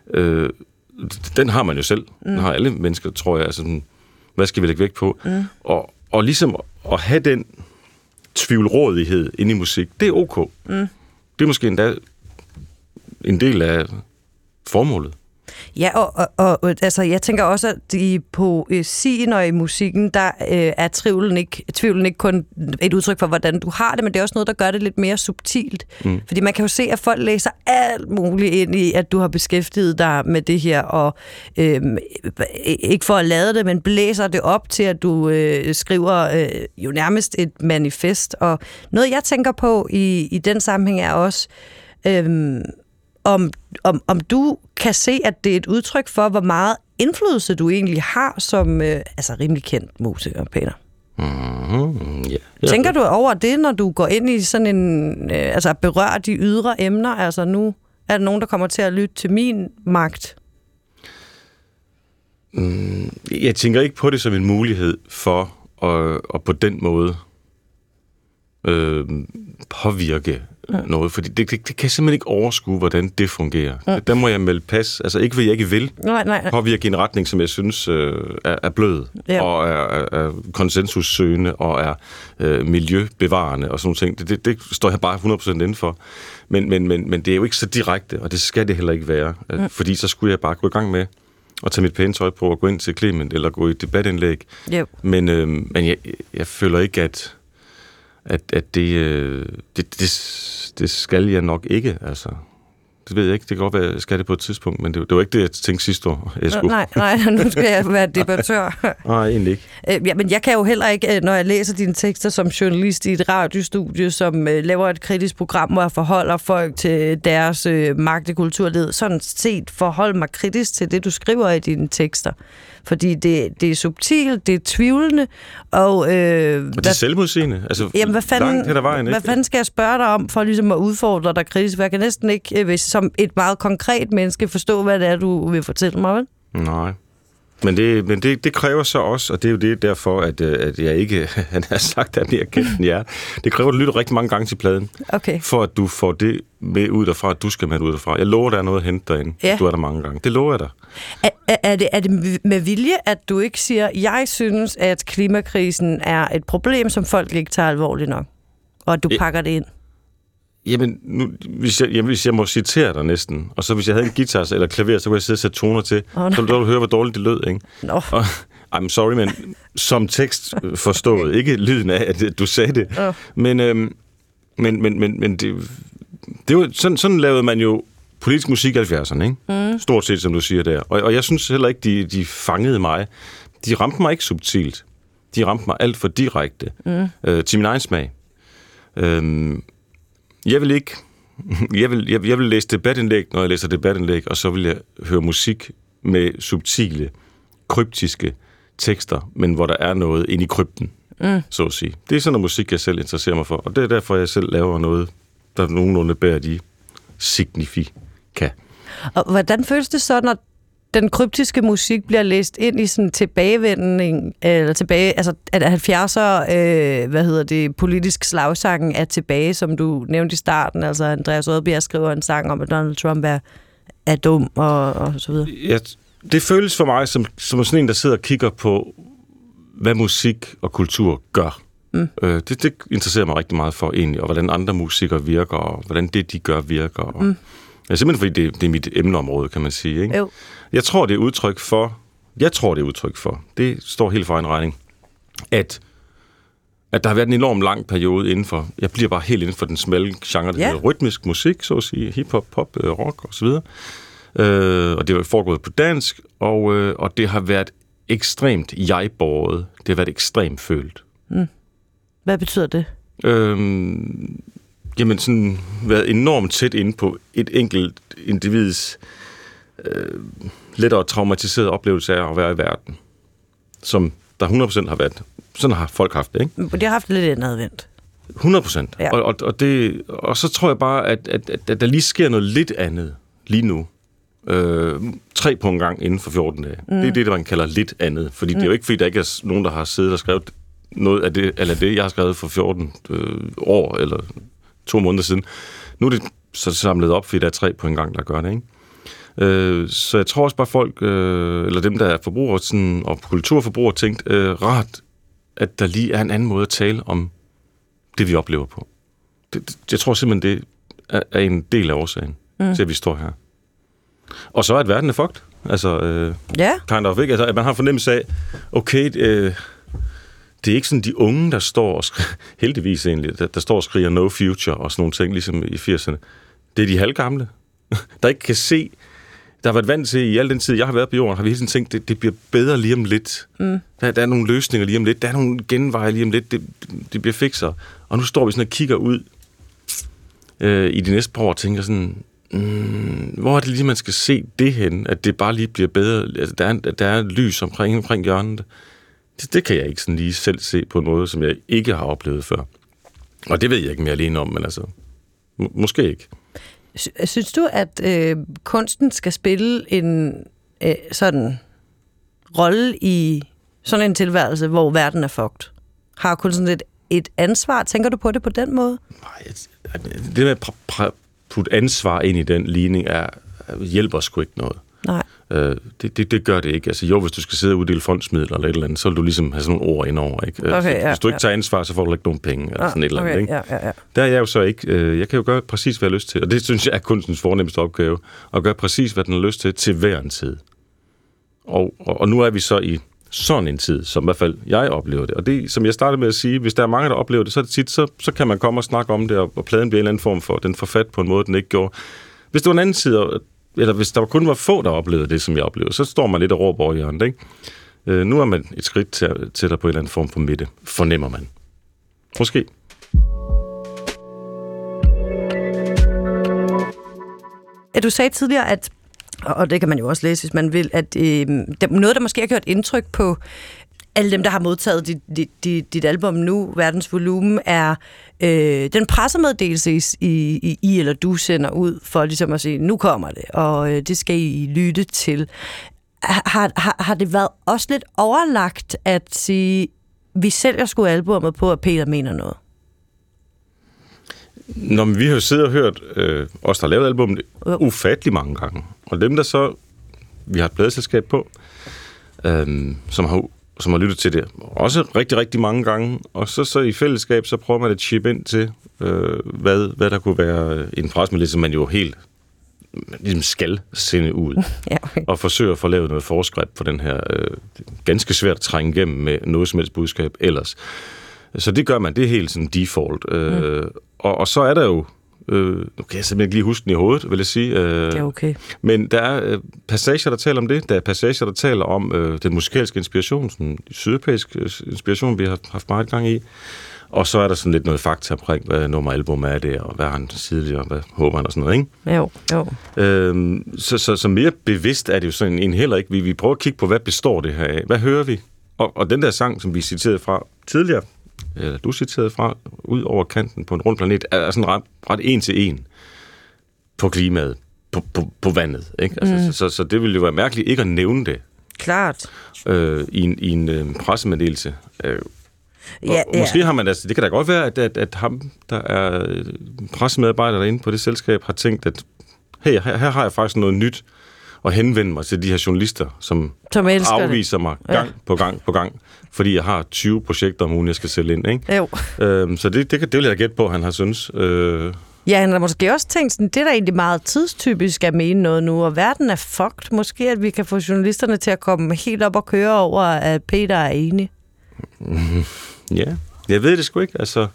Den har man jo selv. Den har alle mennesker, tror jeg. Altså, hvad skal vi lægge vægt på? Og ligesom at have den tvivlrådighed inde i musik, det er ok. Det er måske endda en del af formålet. Ja, og altså, jeg tænker også, at i poesien og i musikken, der er tvivlen ikke kun et udtryk for, hvordan du har det, men det er også noget, der gør det lidt mere subtilt. Fordi man kan jo se, at folk læser alt muligt ind i, at du har beskæftiget dig med det her, og ikke for at lade det, men blæser det op til, at du skriver jo nærmest et manifest. Og noget, jeg tænker på i den sammenhæng, er også... Om du kan se, at det er et udtryk for, hvor meget indflydelse du egentlig har som rimelig kendt musiker, Peter. Tænker du over det, når du går ind i sådan en... berører de ydre emner? Altså nu er der nogen, der kommer til at lytte til min magt. Jeg tænker ikke på det som en mulighed for at på den måde påvirke noget, fordi det kan jeg simpelthen ikke overskue, hvordan det fungerer. Der må jeg melde pas. Altså ikke, fordi jeg ikke vil påvirke en retning, som jeg synes er blød, og er konsensussøgende, og er miljøbevarende, og sådan nogle ting. Det står jeg bare 100% inden for. Men det er jo ikke så direkte, og det skal det heller ikke være. Fordi så skulle jeg bare gå i gang med at tage mit pæne tøj på, og gå ind til Clement, eller gå i et debatindlæg. Men jeg føler ikke, at det skal jeg nok ikke, altså. Det ved jeg ikke. Det kan godt være, jeg skal det på et tidspunkt, men det var ikke det, jeg tænkte sidste år, jeg skulle. Nej, nu skal jeg være debattør. Nej, egentlig ikke. Men jeg kan jo heller ikke, når jeg læser dine tekster som journalist i et radiostudie, som laver et kritisk program, hvor jeg forholder folk til deres magt- og kulturled, sådan set forholde mig kritisk til det, du skriver i dine tekster. Fordi det er subtilt, det er tvivlende, og det er selvmodsigende. Altså, jamen, hvad fanden skal jeg spørge dig om, for ligesom at udfordre dig kritisk? For jeg kan næsten ikke, hvis som et meget konkret menneske, forstå, hvad det er, du vil fortælle mig, vel? Nej. Men det kræver så også, og det er jo det derfor, at jeg ikke, han har sagt, at jeg er kendt end jer. Det kræver, at du lytter rigtig mange gange til pladen, okay, for at du får det med ud derfra, at du skal med ud derfra. Jeg lover, der er noget at hente derinde, du er der mange gange. Det lover jeg dig. Er det med vilje, at du ikke siger, jeg synes, at klimakrisen er et problem, som folk ikke tager alvorligt nok, og at du pakker det ind? Jamen, nu, hvis jeg må citere dig næsten, og så hvis jeg havde en guitar eller klaver, så kunne jeg sidde og sætte toner til, så ville du høre, hvor dårligt det lød, ikke? No. Og, I'm sorry, men som tekst forstået, ikke lyden af, at du sagde det. Oh. Men det var, sådan lavede man jo politisk musik i 70'erne, ikke? Mm. Stort set, som du siger der. Og jeg synes heller ikke, de fangede mig. De ramte mig ikke subtilt. De ramte mig alt for direkte. Til min egen smag. Jeg vil læse debatindlæg, når jeg læser debatindlæg, og så vil jeg høre musik med subtile, kryptiske tekster, men hvor der er noget inde i krypten, så at sige. Det er sådan noget musik, jeg selv interesserer mig for, og det er derfor, jeg selv laver noget, der nogenlunde bærer de signifika. Og hvordan føles det så, når den kryptiske musik bliver læst ind i sådan tilbagevending, eller tilbage, altså at 70'er, politisk slagsangen er tilbage, som du nævnte i starten, altså Andreas Odbjerg skriver en sang om, at Donald Trump er dum, og så videre. Ja, det føles for mig som sådan en, der sidder og kigger på, hvad musik og kultur gør. Det interesserer mig rigtig meget for egentlig, og hvordan andre musikere virker, og hvordan det, de gør, virker. Og ja, simpelthen fordi det er mit emneområde, kan man sige, ikke? Jo. Jeg tror, det er udtryk for, det står helt for egen regning, at der har været en enorm lang periode indenfor, jeg bliver bare helt inden for den smalle genre, der hedder rytmisk musik, så at sige, hiphop, pop, rock og så videre. Og det har foregået på dansk, og det har været ekstremt jeg-båret, det har været ekstremt følt. Hvad betyder det? Jamen sådan været enormt tæt inde på et enkelt individs lettere traumatiserede oplevelse af at være i verden, som der 100% har været. Sådan har folk haft det, ikke? De har haft lidt indadvendt. 100%. Ja. Og så tror jeg bare, at der lige sker noget lidt andet lige nu. 3 på en gang inden for 14 dage. Det er det, man kalder lidt andet. Fordi det er jo ikke, fordi der ikke er nogen, der har siddet og skrevet noget af det, eller det, jeg har skrevet for 14 år, eller 2 måneder siden. Nu er det så samlet op, fordi der er 3 på en gang, der gør det, ikke? Så jeg tror også bare folk, eller dem, der er forbrugere sådan, og kulturforbrugere, tænkt rart, at der lige er en anden måde at tale om det, vi oplever på. Jeg tror simpelthen, det er en del af årsagen til, at vi står her. Og så er at verden er fucked. Altså, kind of, ikke? Altså, at man har fornemmelse af, okay, det er ikke sådan de unge, der står og heldigvis egentlig, der står og skriger no future og sådan nogle ting, ligesom i 80'erne. Det er de halvgamle, der ikke kan se. Der har været vant til, i al den tid, jeg har været på jorden, har vi hele tiden tænkt, det bliver bedre lige om lidt. Der er nogle løsninger lige om lidt. Der er nogle genveje lige om lidt. Det bliver fikser. Og nu står vi sådan og kigger ud i de næste par år og tænker sådan, hvor er det lige, man skal se det hen? At det bare lige bliver bedre. Altså, der er lys omkring hjørnet. Det kan jeg ikke sådan lige selv se på noget, som jeg ikke har oplevet før. Og det ved jeg ikke mere alene om, men altså, måske ikke. Synes du, at kunsten skal spille en sådan rolle i sådan en tilværelse, hvor verden er fucked? Har kunsten et ansvar? Tænker du på det på den måde? Nej, det med at putte ansvar ind i den ligning hjælper sgu ikke noget. Nej. Det gør det ikke. Altså jo, hvis du skal sidde og uddele fondsmidler eller et eller andet, så vil du ligesom have sådan nogle ord indover, ikke? Okay, hvis du ikke tager ansvar, så får du ikke nogen penge, eller sådan et eller andet, ikke? Ja. Der er jeg jo så ikke. Jeg kan jo gøre præcis, hvad jeg har lyst til, og det synes jeg er kunstens fornemmeste opgave, at gøre præcis, hvad den har lyst til hver en tid. Og nu er vi så i sådan en tid, som i hvert fald jeg oplever det. Og det, som jeg startede med at sige, hvis der er mange, der oplever det, så er det tit, så kan man komme og snakke om det, og pladen bliver en eller anden form for, den får fat på en måde, den ikke gjorde. Hvis det var en anden side, eller hvis der kun var få, der oplevede det, som jeg oplevede, så står man lidt og råber over i hjørnet, ikke? Nu er man et skridt til der på en eller anden form for midte, fornemmer man. Måske. Du sagde tidligere, at, og det kan man jo også læse, hvis man vil, at noget, der måske har gjort indtryk på alle dem, der har modtaget dit album nu, Verdens Volumen, er den pressemeddelelse, I eller du sender ud for ligesom at sige, nu kommer det, og det skal I lytte til. Har det været også lidt overlagt at sige, vi sælger sgu albumet på, at Peter mener noget? Når vi har jo siddet og hørt os, der har lavet albumet, ufattelig mange gange. Og dem, der så, vi har et pladeselskab på, som har lyttet til det, også rigtig, rigtig mange gange. Og så i fællesskab, så prøver man at chippe ind til, hvad der kunne være en pressemeddelelse, som man jo helt ligesom skal sende ud. Ja, okay. Og forsøge at få lavet noget forskrift for den her ganske svært at trænge igennem med noget som helst budskab ellers. Så det gør man, det er helt sådan default. Og så er der jo, nu kan jeg simpelthen ikke lige huske den i hovedet, vil jeg sige. Det er okay. Men der er passager, der taler om det. Der er passager, der taler om den musikalske inspiration, sådan sydeuropæisk inspiration, vi har haft meget gang i. Og så er der sådan lidt noget fakta omkring, hvad nummer album er det, og hvad har han tidligere, og hvad håber han og sådan noget, ikke? Jo. Så mere bevidst er det jo sådan en heller ikke. Vi prøver at kigge på, hvad består det her af? Hvad hører vi? Og den der sang, som vi citerede fra tidligere, eller du citerede fra, ud over kanten på en rund planet, er sådan ret en til en på klimaet, på vandet, ikke? Altså, så det ville jo være mærkeligt ikke at nævne det. Klart. I en pressemeddelelse. Måske har man, altså, det kan da godt være, at ham, der er pressemedarbejder derinde på det selskab, har tænkt, at hey, her har jeg faktisk noget nyt at henvende mig til de her journalister, som afviser mig gang på gang, fordi jeg har 20 projekter om ugen, jeg skal sælge ind, ikke? Jo. Så det vil jeg gætte på, han har synes. Ja, han har måske også tænkt sådan, det er da egentlig meget tidstypisk at mene noget nu, og verden er fucked. Måske, at vi kan få journalisterne til at komme helt op og køre over, at Peter er enig. Ja, jeg ved det sgu ikke, altså.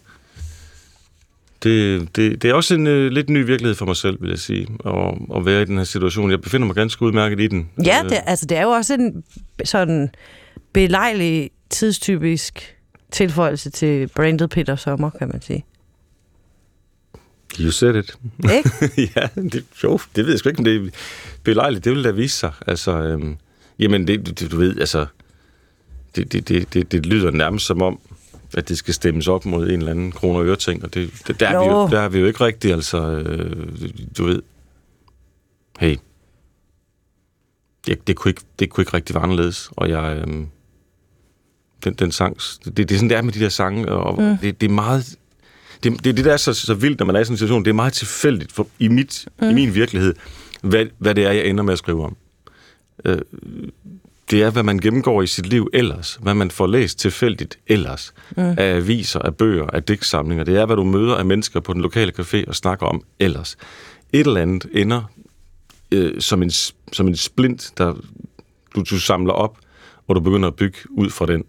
Det er også en lidt ny virkelighed for mig selv, vil jeg sige, at være i den her situation. Jeg befinder mig ganske udmærket i den. Ja, det er jo også en sådan belejlig, tidstypisk tilføjelse til brandet Peter Sommer, kan man sige. You said it. Ikke? Ja, det ved jeg sgu ikke, om det er belejligt. Det vil da vise sig. Altså, jamen, du ved, altså, det lyder nærmest som om, at det skal stemmes op mod en eller anden kroner og øre ting, og der er vi jo ikke rigtigt, altså, du ved, hey, det kunne ikke rigtig være anderledes, og jeg, den sang, det er sådan, det er med de der sange, og det er meget, det der er så vildt, når man er i sådan en situation, det er meget tilfældigt i min virkelighed, hvad det er, jeg ender med at skrive om. Det er, hvad man gennemgår i sit liv ellers. Hvad man får læst tilfældigt ellers. Af aviser, af bøger, af digtsamlinger. Det er, hvad du møder af mennesker på den lokale café og snakker om ellers. Et eller andet ender som en splint, der du samler op, og du begynder at bygge ud fra den.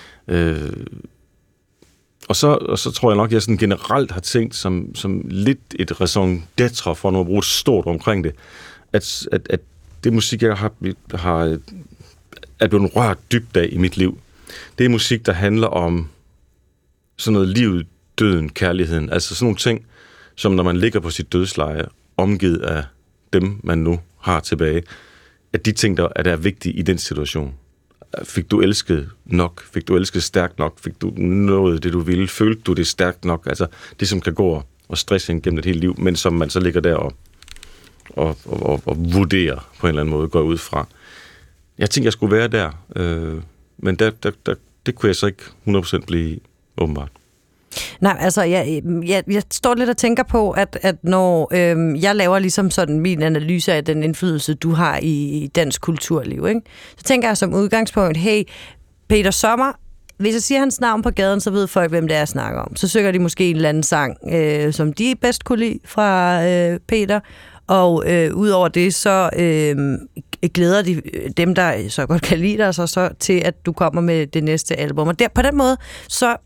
Og så tror jeg nok, at jeg sådan generelt har tænkt som lidt et raison d'être, for nu at bruge et stort omkring det, at det musik, jeg har er blevet rørt dybt af i mit liv. Det er musik, der handler om sådan noget livet, døden, kærligheden. Altså sådan nogle ting, som når man ligger på sit dødsleje, omgivet af dem, man nu har tilbage, at de ting, der er vigtige i den situation. Fik du elsket nok? Fik du elsket stærkt nok? Fik du nået det, du ville? Følte du det stærkt nok? Altså det, som kan gå og stresse ind gennem et helt liv, men som man så ligger der og vurderer på en eller anden måde, går ud fra. Jeg tænkte, jeg skulle være der, men det kunne jeg så ikke 100% blive i, åbenbart. Nej, altså, jeg står lidt og tænker på, at når jeg laver ligesom sådan min analyse af den indflydelse, du har i dansk kulturliv, ikke? Så tænker jeg som udgangspunkt, hey, Peter Sommer, hvis jeg siger hans navn på gaden, så ved folk, hvem det er, jeg snakker om. Så synger de måske en eller anden sang, som de bedst kunne lide fra Peter, og udover det, så glæder de dem, der så godt kan lide dig, så til, at du kommer med det næste album. Og på den måde, så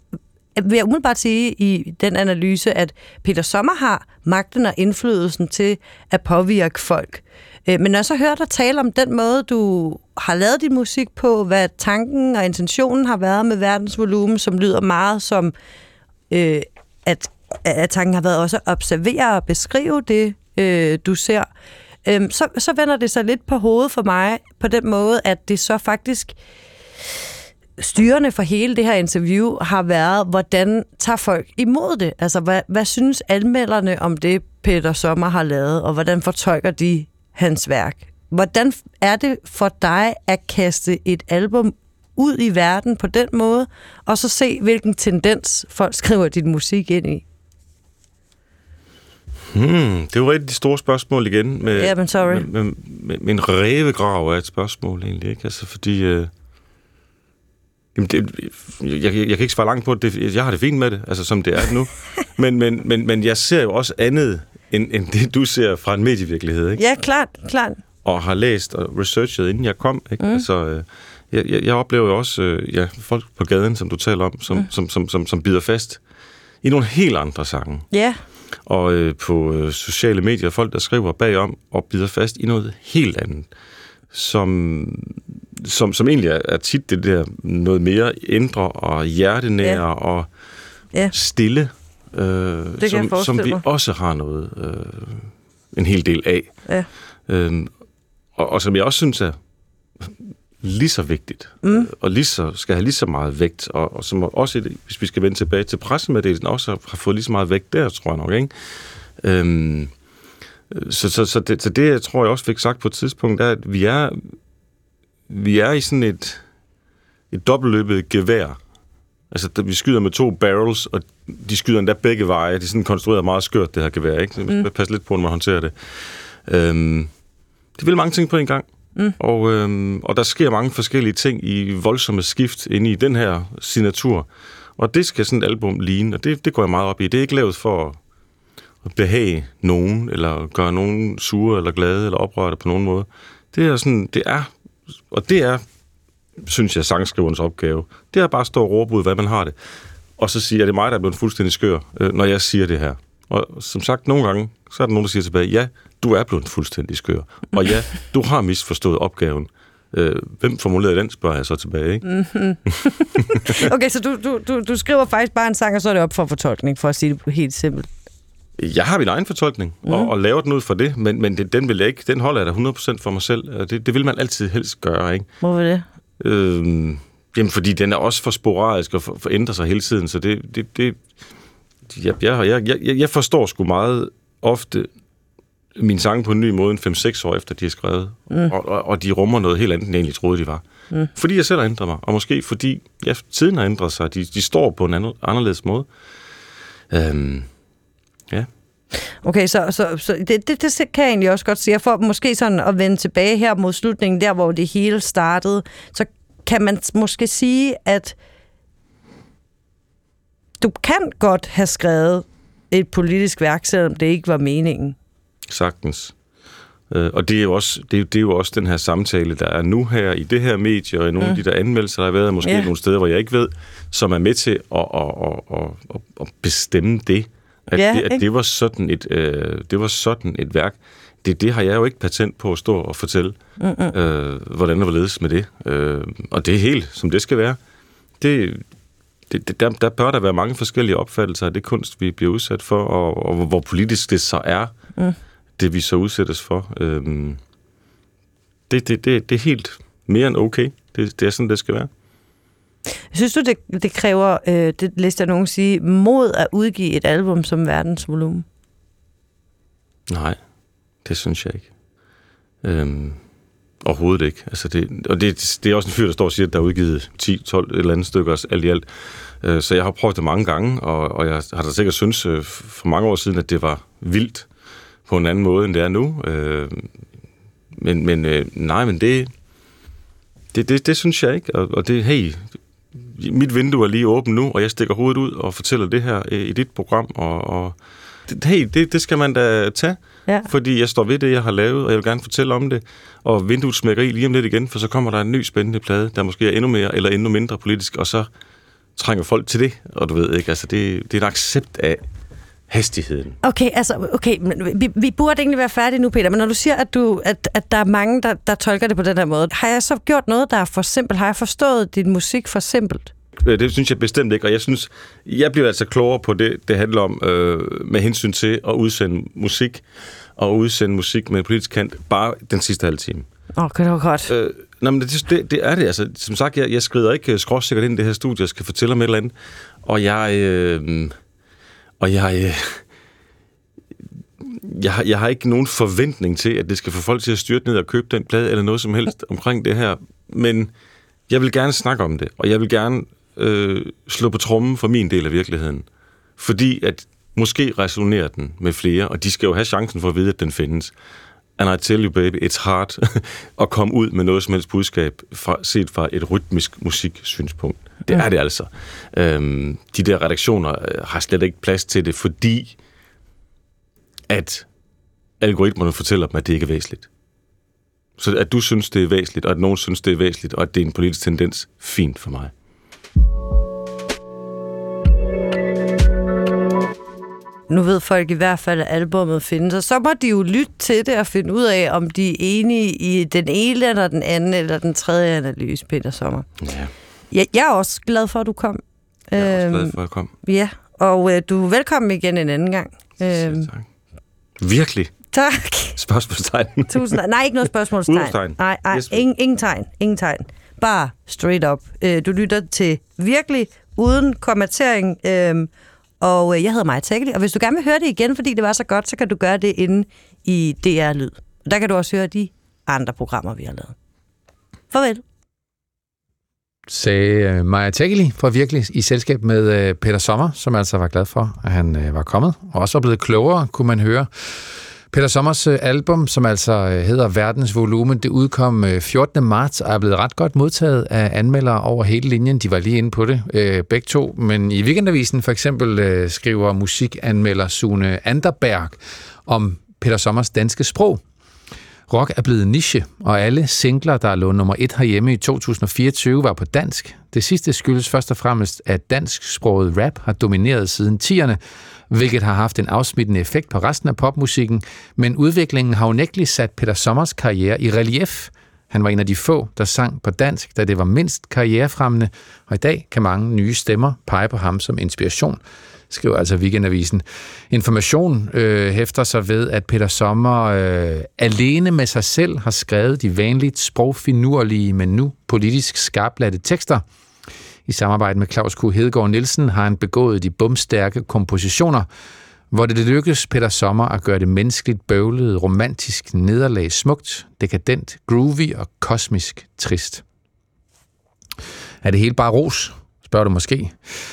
vil jeg umiddelbart sige i den analyse, at Peter Sommer har magten og indflydelsen til at påvirke folk. Men når jeg så hører dig tale om den måde, du har lavet din musik på, hvad tanken og intentionen har været med verdensvolumen, som lyder meget som, at tanken har været også at observere og beskrive det, du ser, så vender det sig lidt på hovedet for mig på den måde, at det så faktisk styrende for hele det her interview har været, hvordan tager folk imod det? Altså, hvad synes anmelderne om det, Peter Sommer har lavet, og hvordan fortolker de hans værk? Hvordan er det for dig at kaste et album ud i verden på den måde, og så se, hvilken tendens folk skriver din musik ind i? Det er jo rigtig store spørgsmål igen. Men sorry. Med en rævegrav af et spørgsmål egentlig, ikke? Altså, fordi... jeg kan ikke svare langt på det. Jeg har det fint med det, altså som det er nu. men jeg ser jo også andet, end det, du ser fra en medievirkelighed, ikke? Ja, klart. Og har læst og researchet, inden jeg kom, ikke? Altså, jeg oplever jo også folk på gaden, som du taler om, som bider fast i nogle helt andre sange. Ja. Og på sociale medier, folk, der skriver bagom og bider fast i noget helt andet, som egentlig er tit det der noget som hjertenære og stille, som vi også har noget, en hel del af. Ja. Og som jeg også synes er lige så vigtigt, og skal have lige så meget vægt, og som også, hvis vi skal vende tilbage til pressemeddelelsen, også har fået lige så meget vægt der, tror jeg nok, ikke? Så det, jeg tror, jeg også fik sagt på et tidspunkt, er, at vi er i sådan et dobbeltløbet gevær. Altså, vi skyder med 2 barrels, og de skyder endda begge veje. Det er sådan konstrueret meget skørt, det her gevær, ikke? Så man skal passe lidt på, når man håndterer det. Det vil mange ting på en gang. Og der sker mange forskellige ting i voldsomme skift inde i den her signatur. Og det skal sådan et album ligne, og det går jeg meget op i. Det er ikke lavet for at behage nogen, eller gøre nogen sure, eller glade, eller oprørte på nogen måde. Det er, synes jeg, sangskriverens opgave. Det er bare at stå og råbe ud, hvad man har det. Og så siger, at det er mig, der er blevet fuldstændig skør, når jeg siger det her. Og som sagt, nogle gange, så er der nogen, der siger tilbage, ja, du er blevet fuldstændig skør. Og ja, du har misforstået opgaven. Hvem formulerede den, spørger jeg så tilbage, ikke? Okay, så du skriver faktisk bare en sang, og så er det op for fortolkning, for at sige det helt simpelt. Jeg har min egen fortolkning, og laver den ud fra det, men den vil jeg ikke. Den holder jeg da 100% for mig selv. Det vil man altid helst gøre, ikke? Hvorfor det? Jamen, fordi den er også for sporadisk og for ændrer sig hele tiden, så jeg forstår sgu meget ofte min sang på en ny måde en 5-6 år efter, de er skrevet, og de rummer noget helt andet, end jeg egentlig troede, de var. Fordi jeg selv har ændret mig, og måske fordi tiden har ændret sig, de står på en anderledes måde. Ja. Okay, så det kan jeg egentlig også godt sige. For måske sådan at vende tilbage her mod slutningen, der hvor det hele startede, så kan man måske sige, at du kan godt have skrevet et politisk værk, selvom det ikke var meningen. Sagtens. Og det er jo også den her samtale, der er nu her i det her medie, og i nogle af de der anmeldelser, der har været, måske nogle steder, hvor jeg ikke ved, som er med til at bestemme det. At det var sådan et værk. Det har jeg jo ikke patent på at stå og fortælle, hvordan der var ledes med det. Og det er helt, som det skal være. Der bør der være mange forskellige opfattelser af det kunst, vi bliver udsat for, og hvor politisk det så er, det vi så udsættes for. Det er helt mere end okay. Det er sådan, det skal være. Synes du, det kræver, det læste jeg nogen sige, mod at udgive et album som verdensvolumen? Nej, det synes jeg ikke. Overhovedet ikke. Altså det er også en fyr, der står og siger, at der er udgivet 10-12 et eller andet stykker alt i alt. Så jeg har prøvet det mange gange, og jeg har da sikkert synes for mange år siden, at det var vildt på en anden måde, end det er nu. Men det synes jeg ikke. Og det, hey, mit vindue er lige åbent nu, og jeg stikker hovedet ud og fortæller det her i dit program, og det skal man da tage, fordi jeg står ved det, jeg har lavet, og jeg vil gerne fortælle om det, og vinduet smækker i lige om lidt igen, for så kommer der en ny spændende plade, der måske er endnu mere eller endnu mindre politisk, og så trænger folk til det, og du ved ikke, altså det er en accept af hastigheden. Okay, vi burde egentlig være færdige nu, Peter, men når du siger, at der er mange, der tolker det på den her måde, har jeg så gjort noget, der er for simpelt? Har jeg forstået din musik for simpelt? Det synes jeg bestemt ikke, og jeg bliver altså klogere på det handler om med hensyn til at udsende musik, og udsende musik med politisk kant bare den sidste halve time. Okay, det var godt. Nej, men det er det. Altså, som sagt, jeg skrider ikke skråsikkert ind i det her studie, jeg skal fortælle om et eller andet, og jeg har ikke nogen forventning til, at det skal få folk til at styrte ned og købe den plade, eller noget som helst omkring det her, men jeg vil gerne snakke om det, og jeg vil gerne slå på trommen for min del af virkeligheden, fordi at måske resonerer den med flere, og de skal jo have chancen for at vide, at den findes. And I tell you, baby, it's hard at komme ud med noget som helst budskab set fra et rytmisk musiksynspunkt. Det er det altså. De der redaktioner har slet ikke plads til det, fordi at algoritmerne fortæller dem, at det ikke er væsentligt. Så at du synes, det er væsentligt, og at nogen synes, det er væsentligt, og at det er en politisk tendens, fint for mig. Nu ved folk i hvert fald, at albummet findes, og så må de jo lytte til det og finde ud af, om de er enige i den ene eller den anden eller den tredje analyse, Peter Sommer. Ja. Jeg er også glad for, at du kom. Jeg er også glad for, at jeg kom. Ja, og du er velkommen igen en anden gang. Tak. Virkelig? Tak. Spørgsmålstegn. Tusind. Nej, ikke noget spørgsmålstegn. Nej, yes, ingen tegn. Bare straight up. Du lytter til virkelig uden kommentering. Og jeg hedder Maja Teckeli, og hvis du gerne vil høre det igen, fordi det var så godt, så kan du gøre det inde i DR Lyd. Og der kan du også høre de andre programmer, vi har lavet. Farvel. Sagde Maja Teckeli fra Virkelig i selskab med Peter Sommer, som altså var glad for, at han var kommet, og også var blevet klogere, kunne man høre. Peter Sommers album, som altså hedder Verdens Volume, det udkom 14. marts og er blevet ret godt modtaget af anmeldere over hele linjen. De var lige inde på det, begge to. Men i Weekendavisen for eksempel skriver musikanmelder Sune Anderberg om Peter Sommers danske sprog. Rock er blevet niche, og alle singler, der lå nummer 1 herhjemme i 2024, var på dansk. Det sidste skyldes først og fremmest, at dansksproget rap har domineret siden 10'erne, hvilket har haft en afsmittende effekt på resten af popmusikken, men udviklingen har unægteligt sat Peter Sommers karriere i relief. Han var en af de få, der sang på dansk, da det var mindst karrierefremmende, og i dag kan mange nye stemmer pege på ham som inspiration, skriver altså Weekendavisen. Information hæfter sig ved, at Peter Sommer alene med sig selv har skrevet de vanligt sprogfinurlige, men nu politisk skarplatte tekster. I samarbejde med Claus Q. Hedegaard Nielsen har han begået de bumstærke kompositioner, hvor det lykkes Peter Sommer at gøre det menneskeligt bøvlede, romantisk nederlag smukt, dekadent, groovy og kosmisk trist. Er det helt bare ros? Spørger du måske.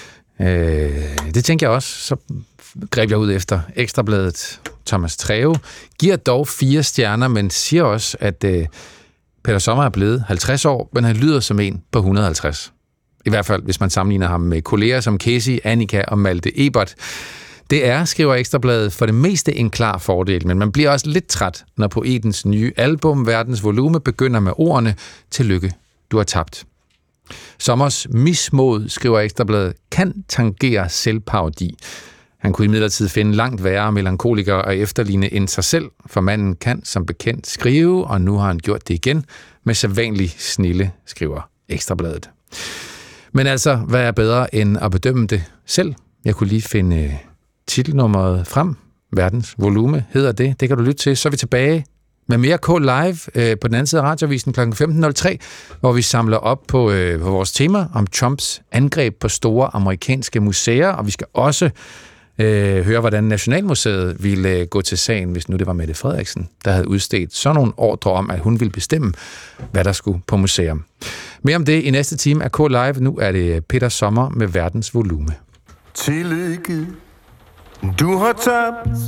Det tænker jeg også. Så greb jeg ud efter Ekstrabladet. Thomas Treve giver dog 4 stjerner, men siger også, at Peter Sommer er blevet 50 år, men han lyder som en på 150. I hvert fald, hvis man sammenligner ham med kolleger som Casey, Annika og Malte Ebert. Det er, skriver Ekstrabladet, for det meste en klar fordel, men man bliver også lidt træt, når poetens nye album, Verdens Volume, begynder med ordene "Tillykke, du har tabt". Sommers mismod, skriver Ekstrabladet, kan tangere selvparodi. Han kunne imidlertid finde langt værre melankolikere og efterligne end sig selv, for manden kan som bekendt skrive, og nu har han gjort det igen med sædvanlig snilde, skriver Ekstrabladet. Men altså, hvad er bedre end at bedømme det selv? Jeg kunne lige finde titelnummeret frem. Verdens Volume hedder det. Det kan du lytte til. Så er vi tilbage med mere K Live på den anden side af Radioavisen kl. 15.03, hvor vi samler op på vores tema om Trumps angreb på store amerikanske museer, og vi skal også høre, hvordan Nationalmuseet ville gå til sagen, hvis nu det var Mette Frederiksen, der havde udstedt sådan nogle ordre om, at hun ville bestemme, hvad der skulle på museum. Mere om det i næste time af K Live. Nu er det Peter Sommer med Verdens Volume. Tillykke, du har tabt,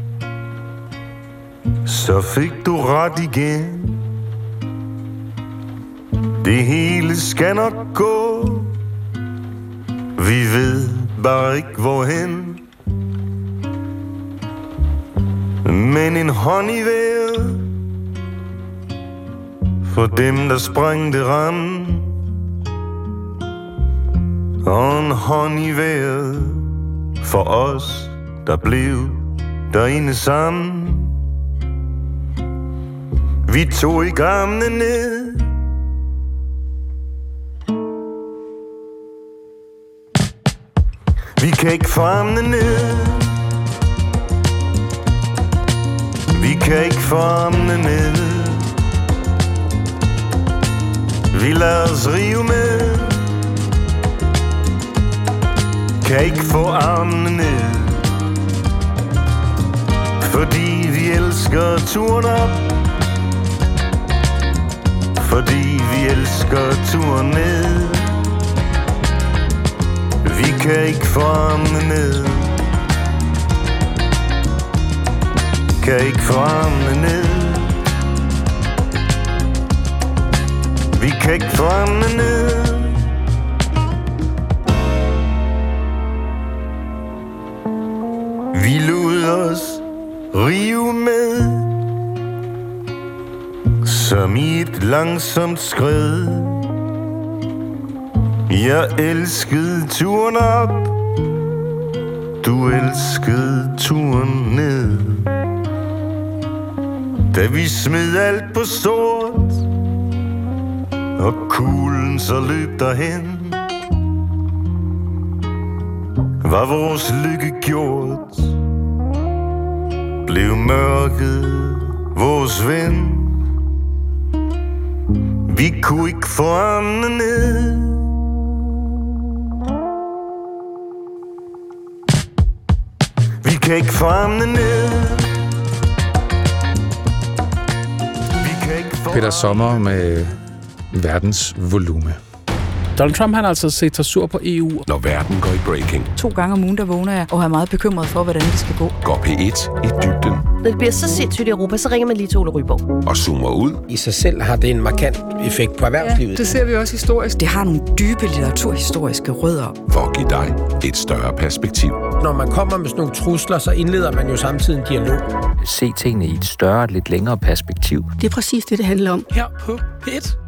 så fik du ret igen. Det hele skal nok gå, vi ved bare ikke hvorhen. Men en hånd i vejret for dem, der sprang det rand. og en hånd i vejret for os, der blev derinde sammen. Vi tog i gamle ned. Vi kan ikke famle ned. Vi kan ikke famle ned. Vi lader os rive med. Kan ikke få armene ned. Fordi vi elsker turen op. Fordi vi elsker turen ned. Vi kan ikke få armene ned. Kan ikke få armene ned. Vi kan ikke få armene ned. Vi lod os rive med. Som i et langsomt skred. Jeg elskede turen op. Du elskede turen ned. Da vi smed alt på sort, og kuglen så løb derhen, var vores lykke gjort. Blev mørket vores ven. Vi kunne ikke få armene ned. Vi kan ikke få armene ned. Peter Sommer med verdens volume. Donald Trump han har altså set sig sur på EU. Når verden går i breaking. 2 gange om ugen, der vågner jeg og er meget bekymret for, hvordan det skal gå. Går P1 i dybden. Når det bliver så sindssygt i Europa, så ringer man lige til Ole Ryborg. Og zoomer ud. I sig selv har det en markant effekt på erhvervslivet. Ja, det ser vi også historisk. Det har nogle dybe litteraturhistoriske rødder. For at give dig et større perspektiv. Når man kommer med sådan nogle trusler, så indleder man jo samtidig en dialog. Se tingene i et større, lidt længere perspektiv. Det er præcis det handler om. Her på P1.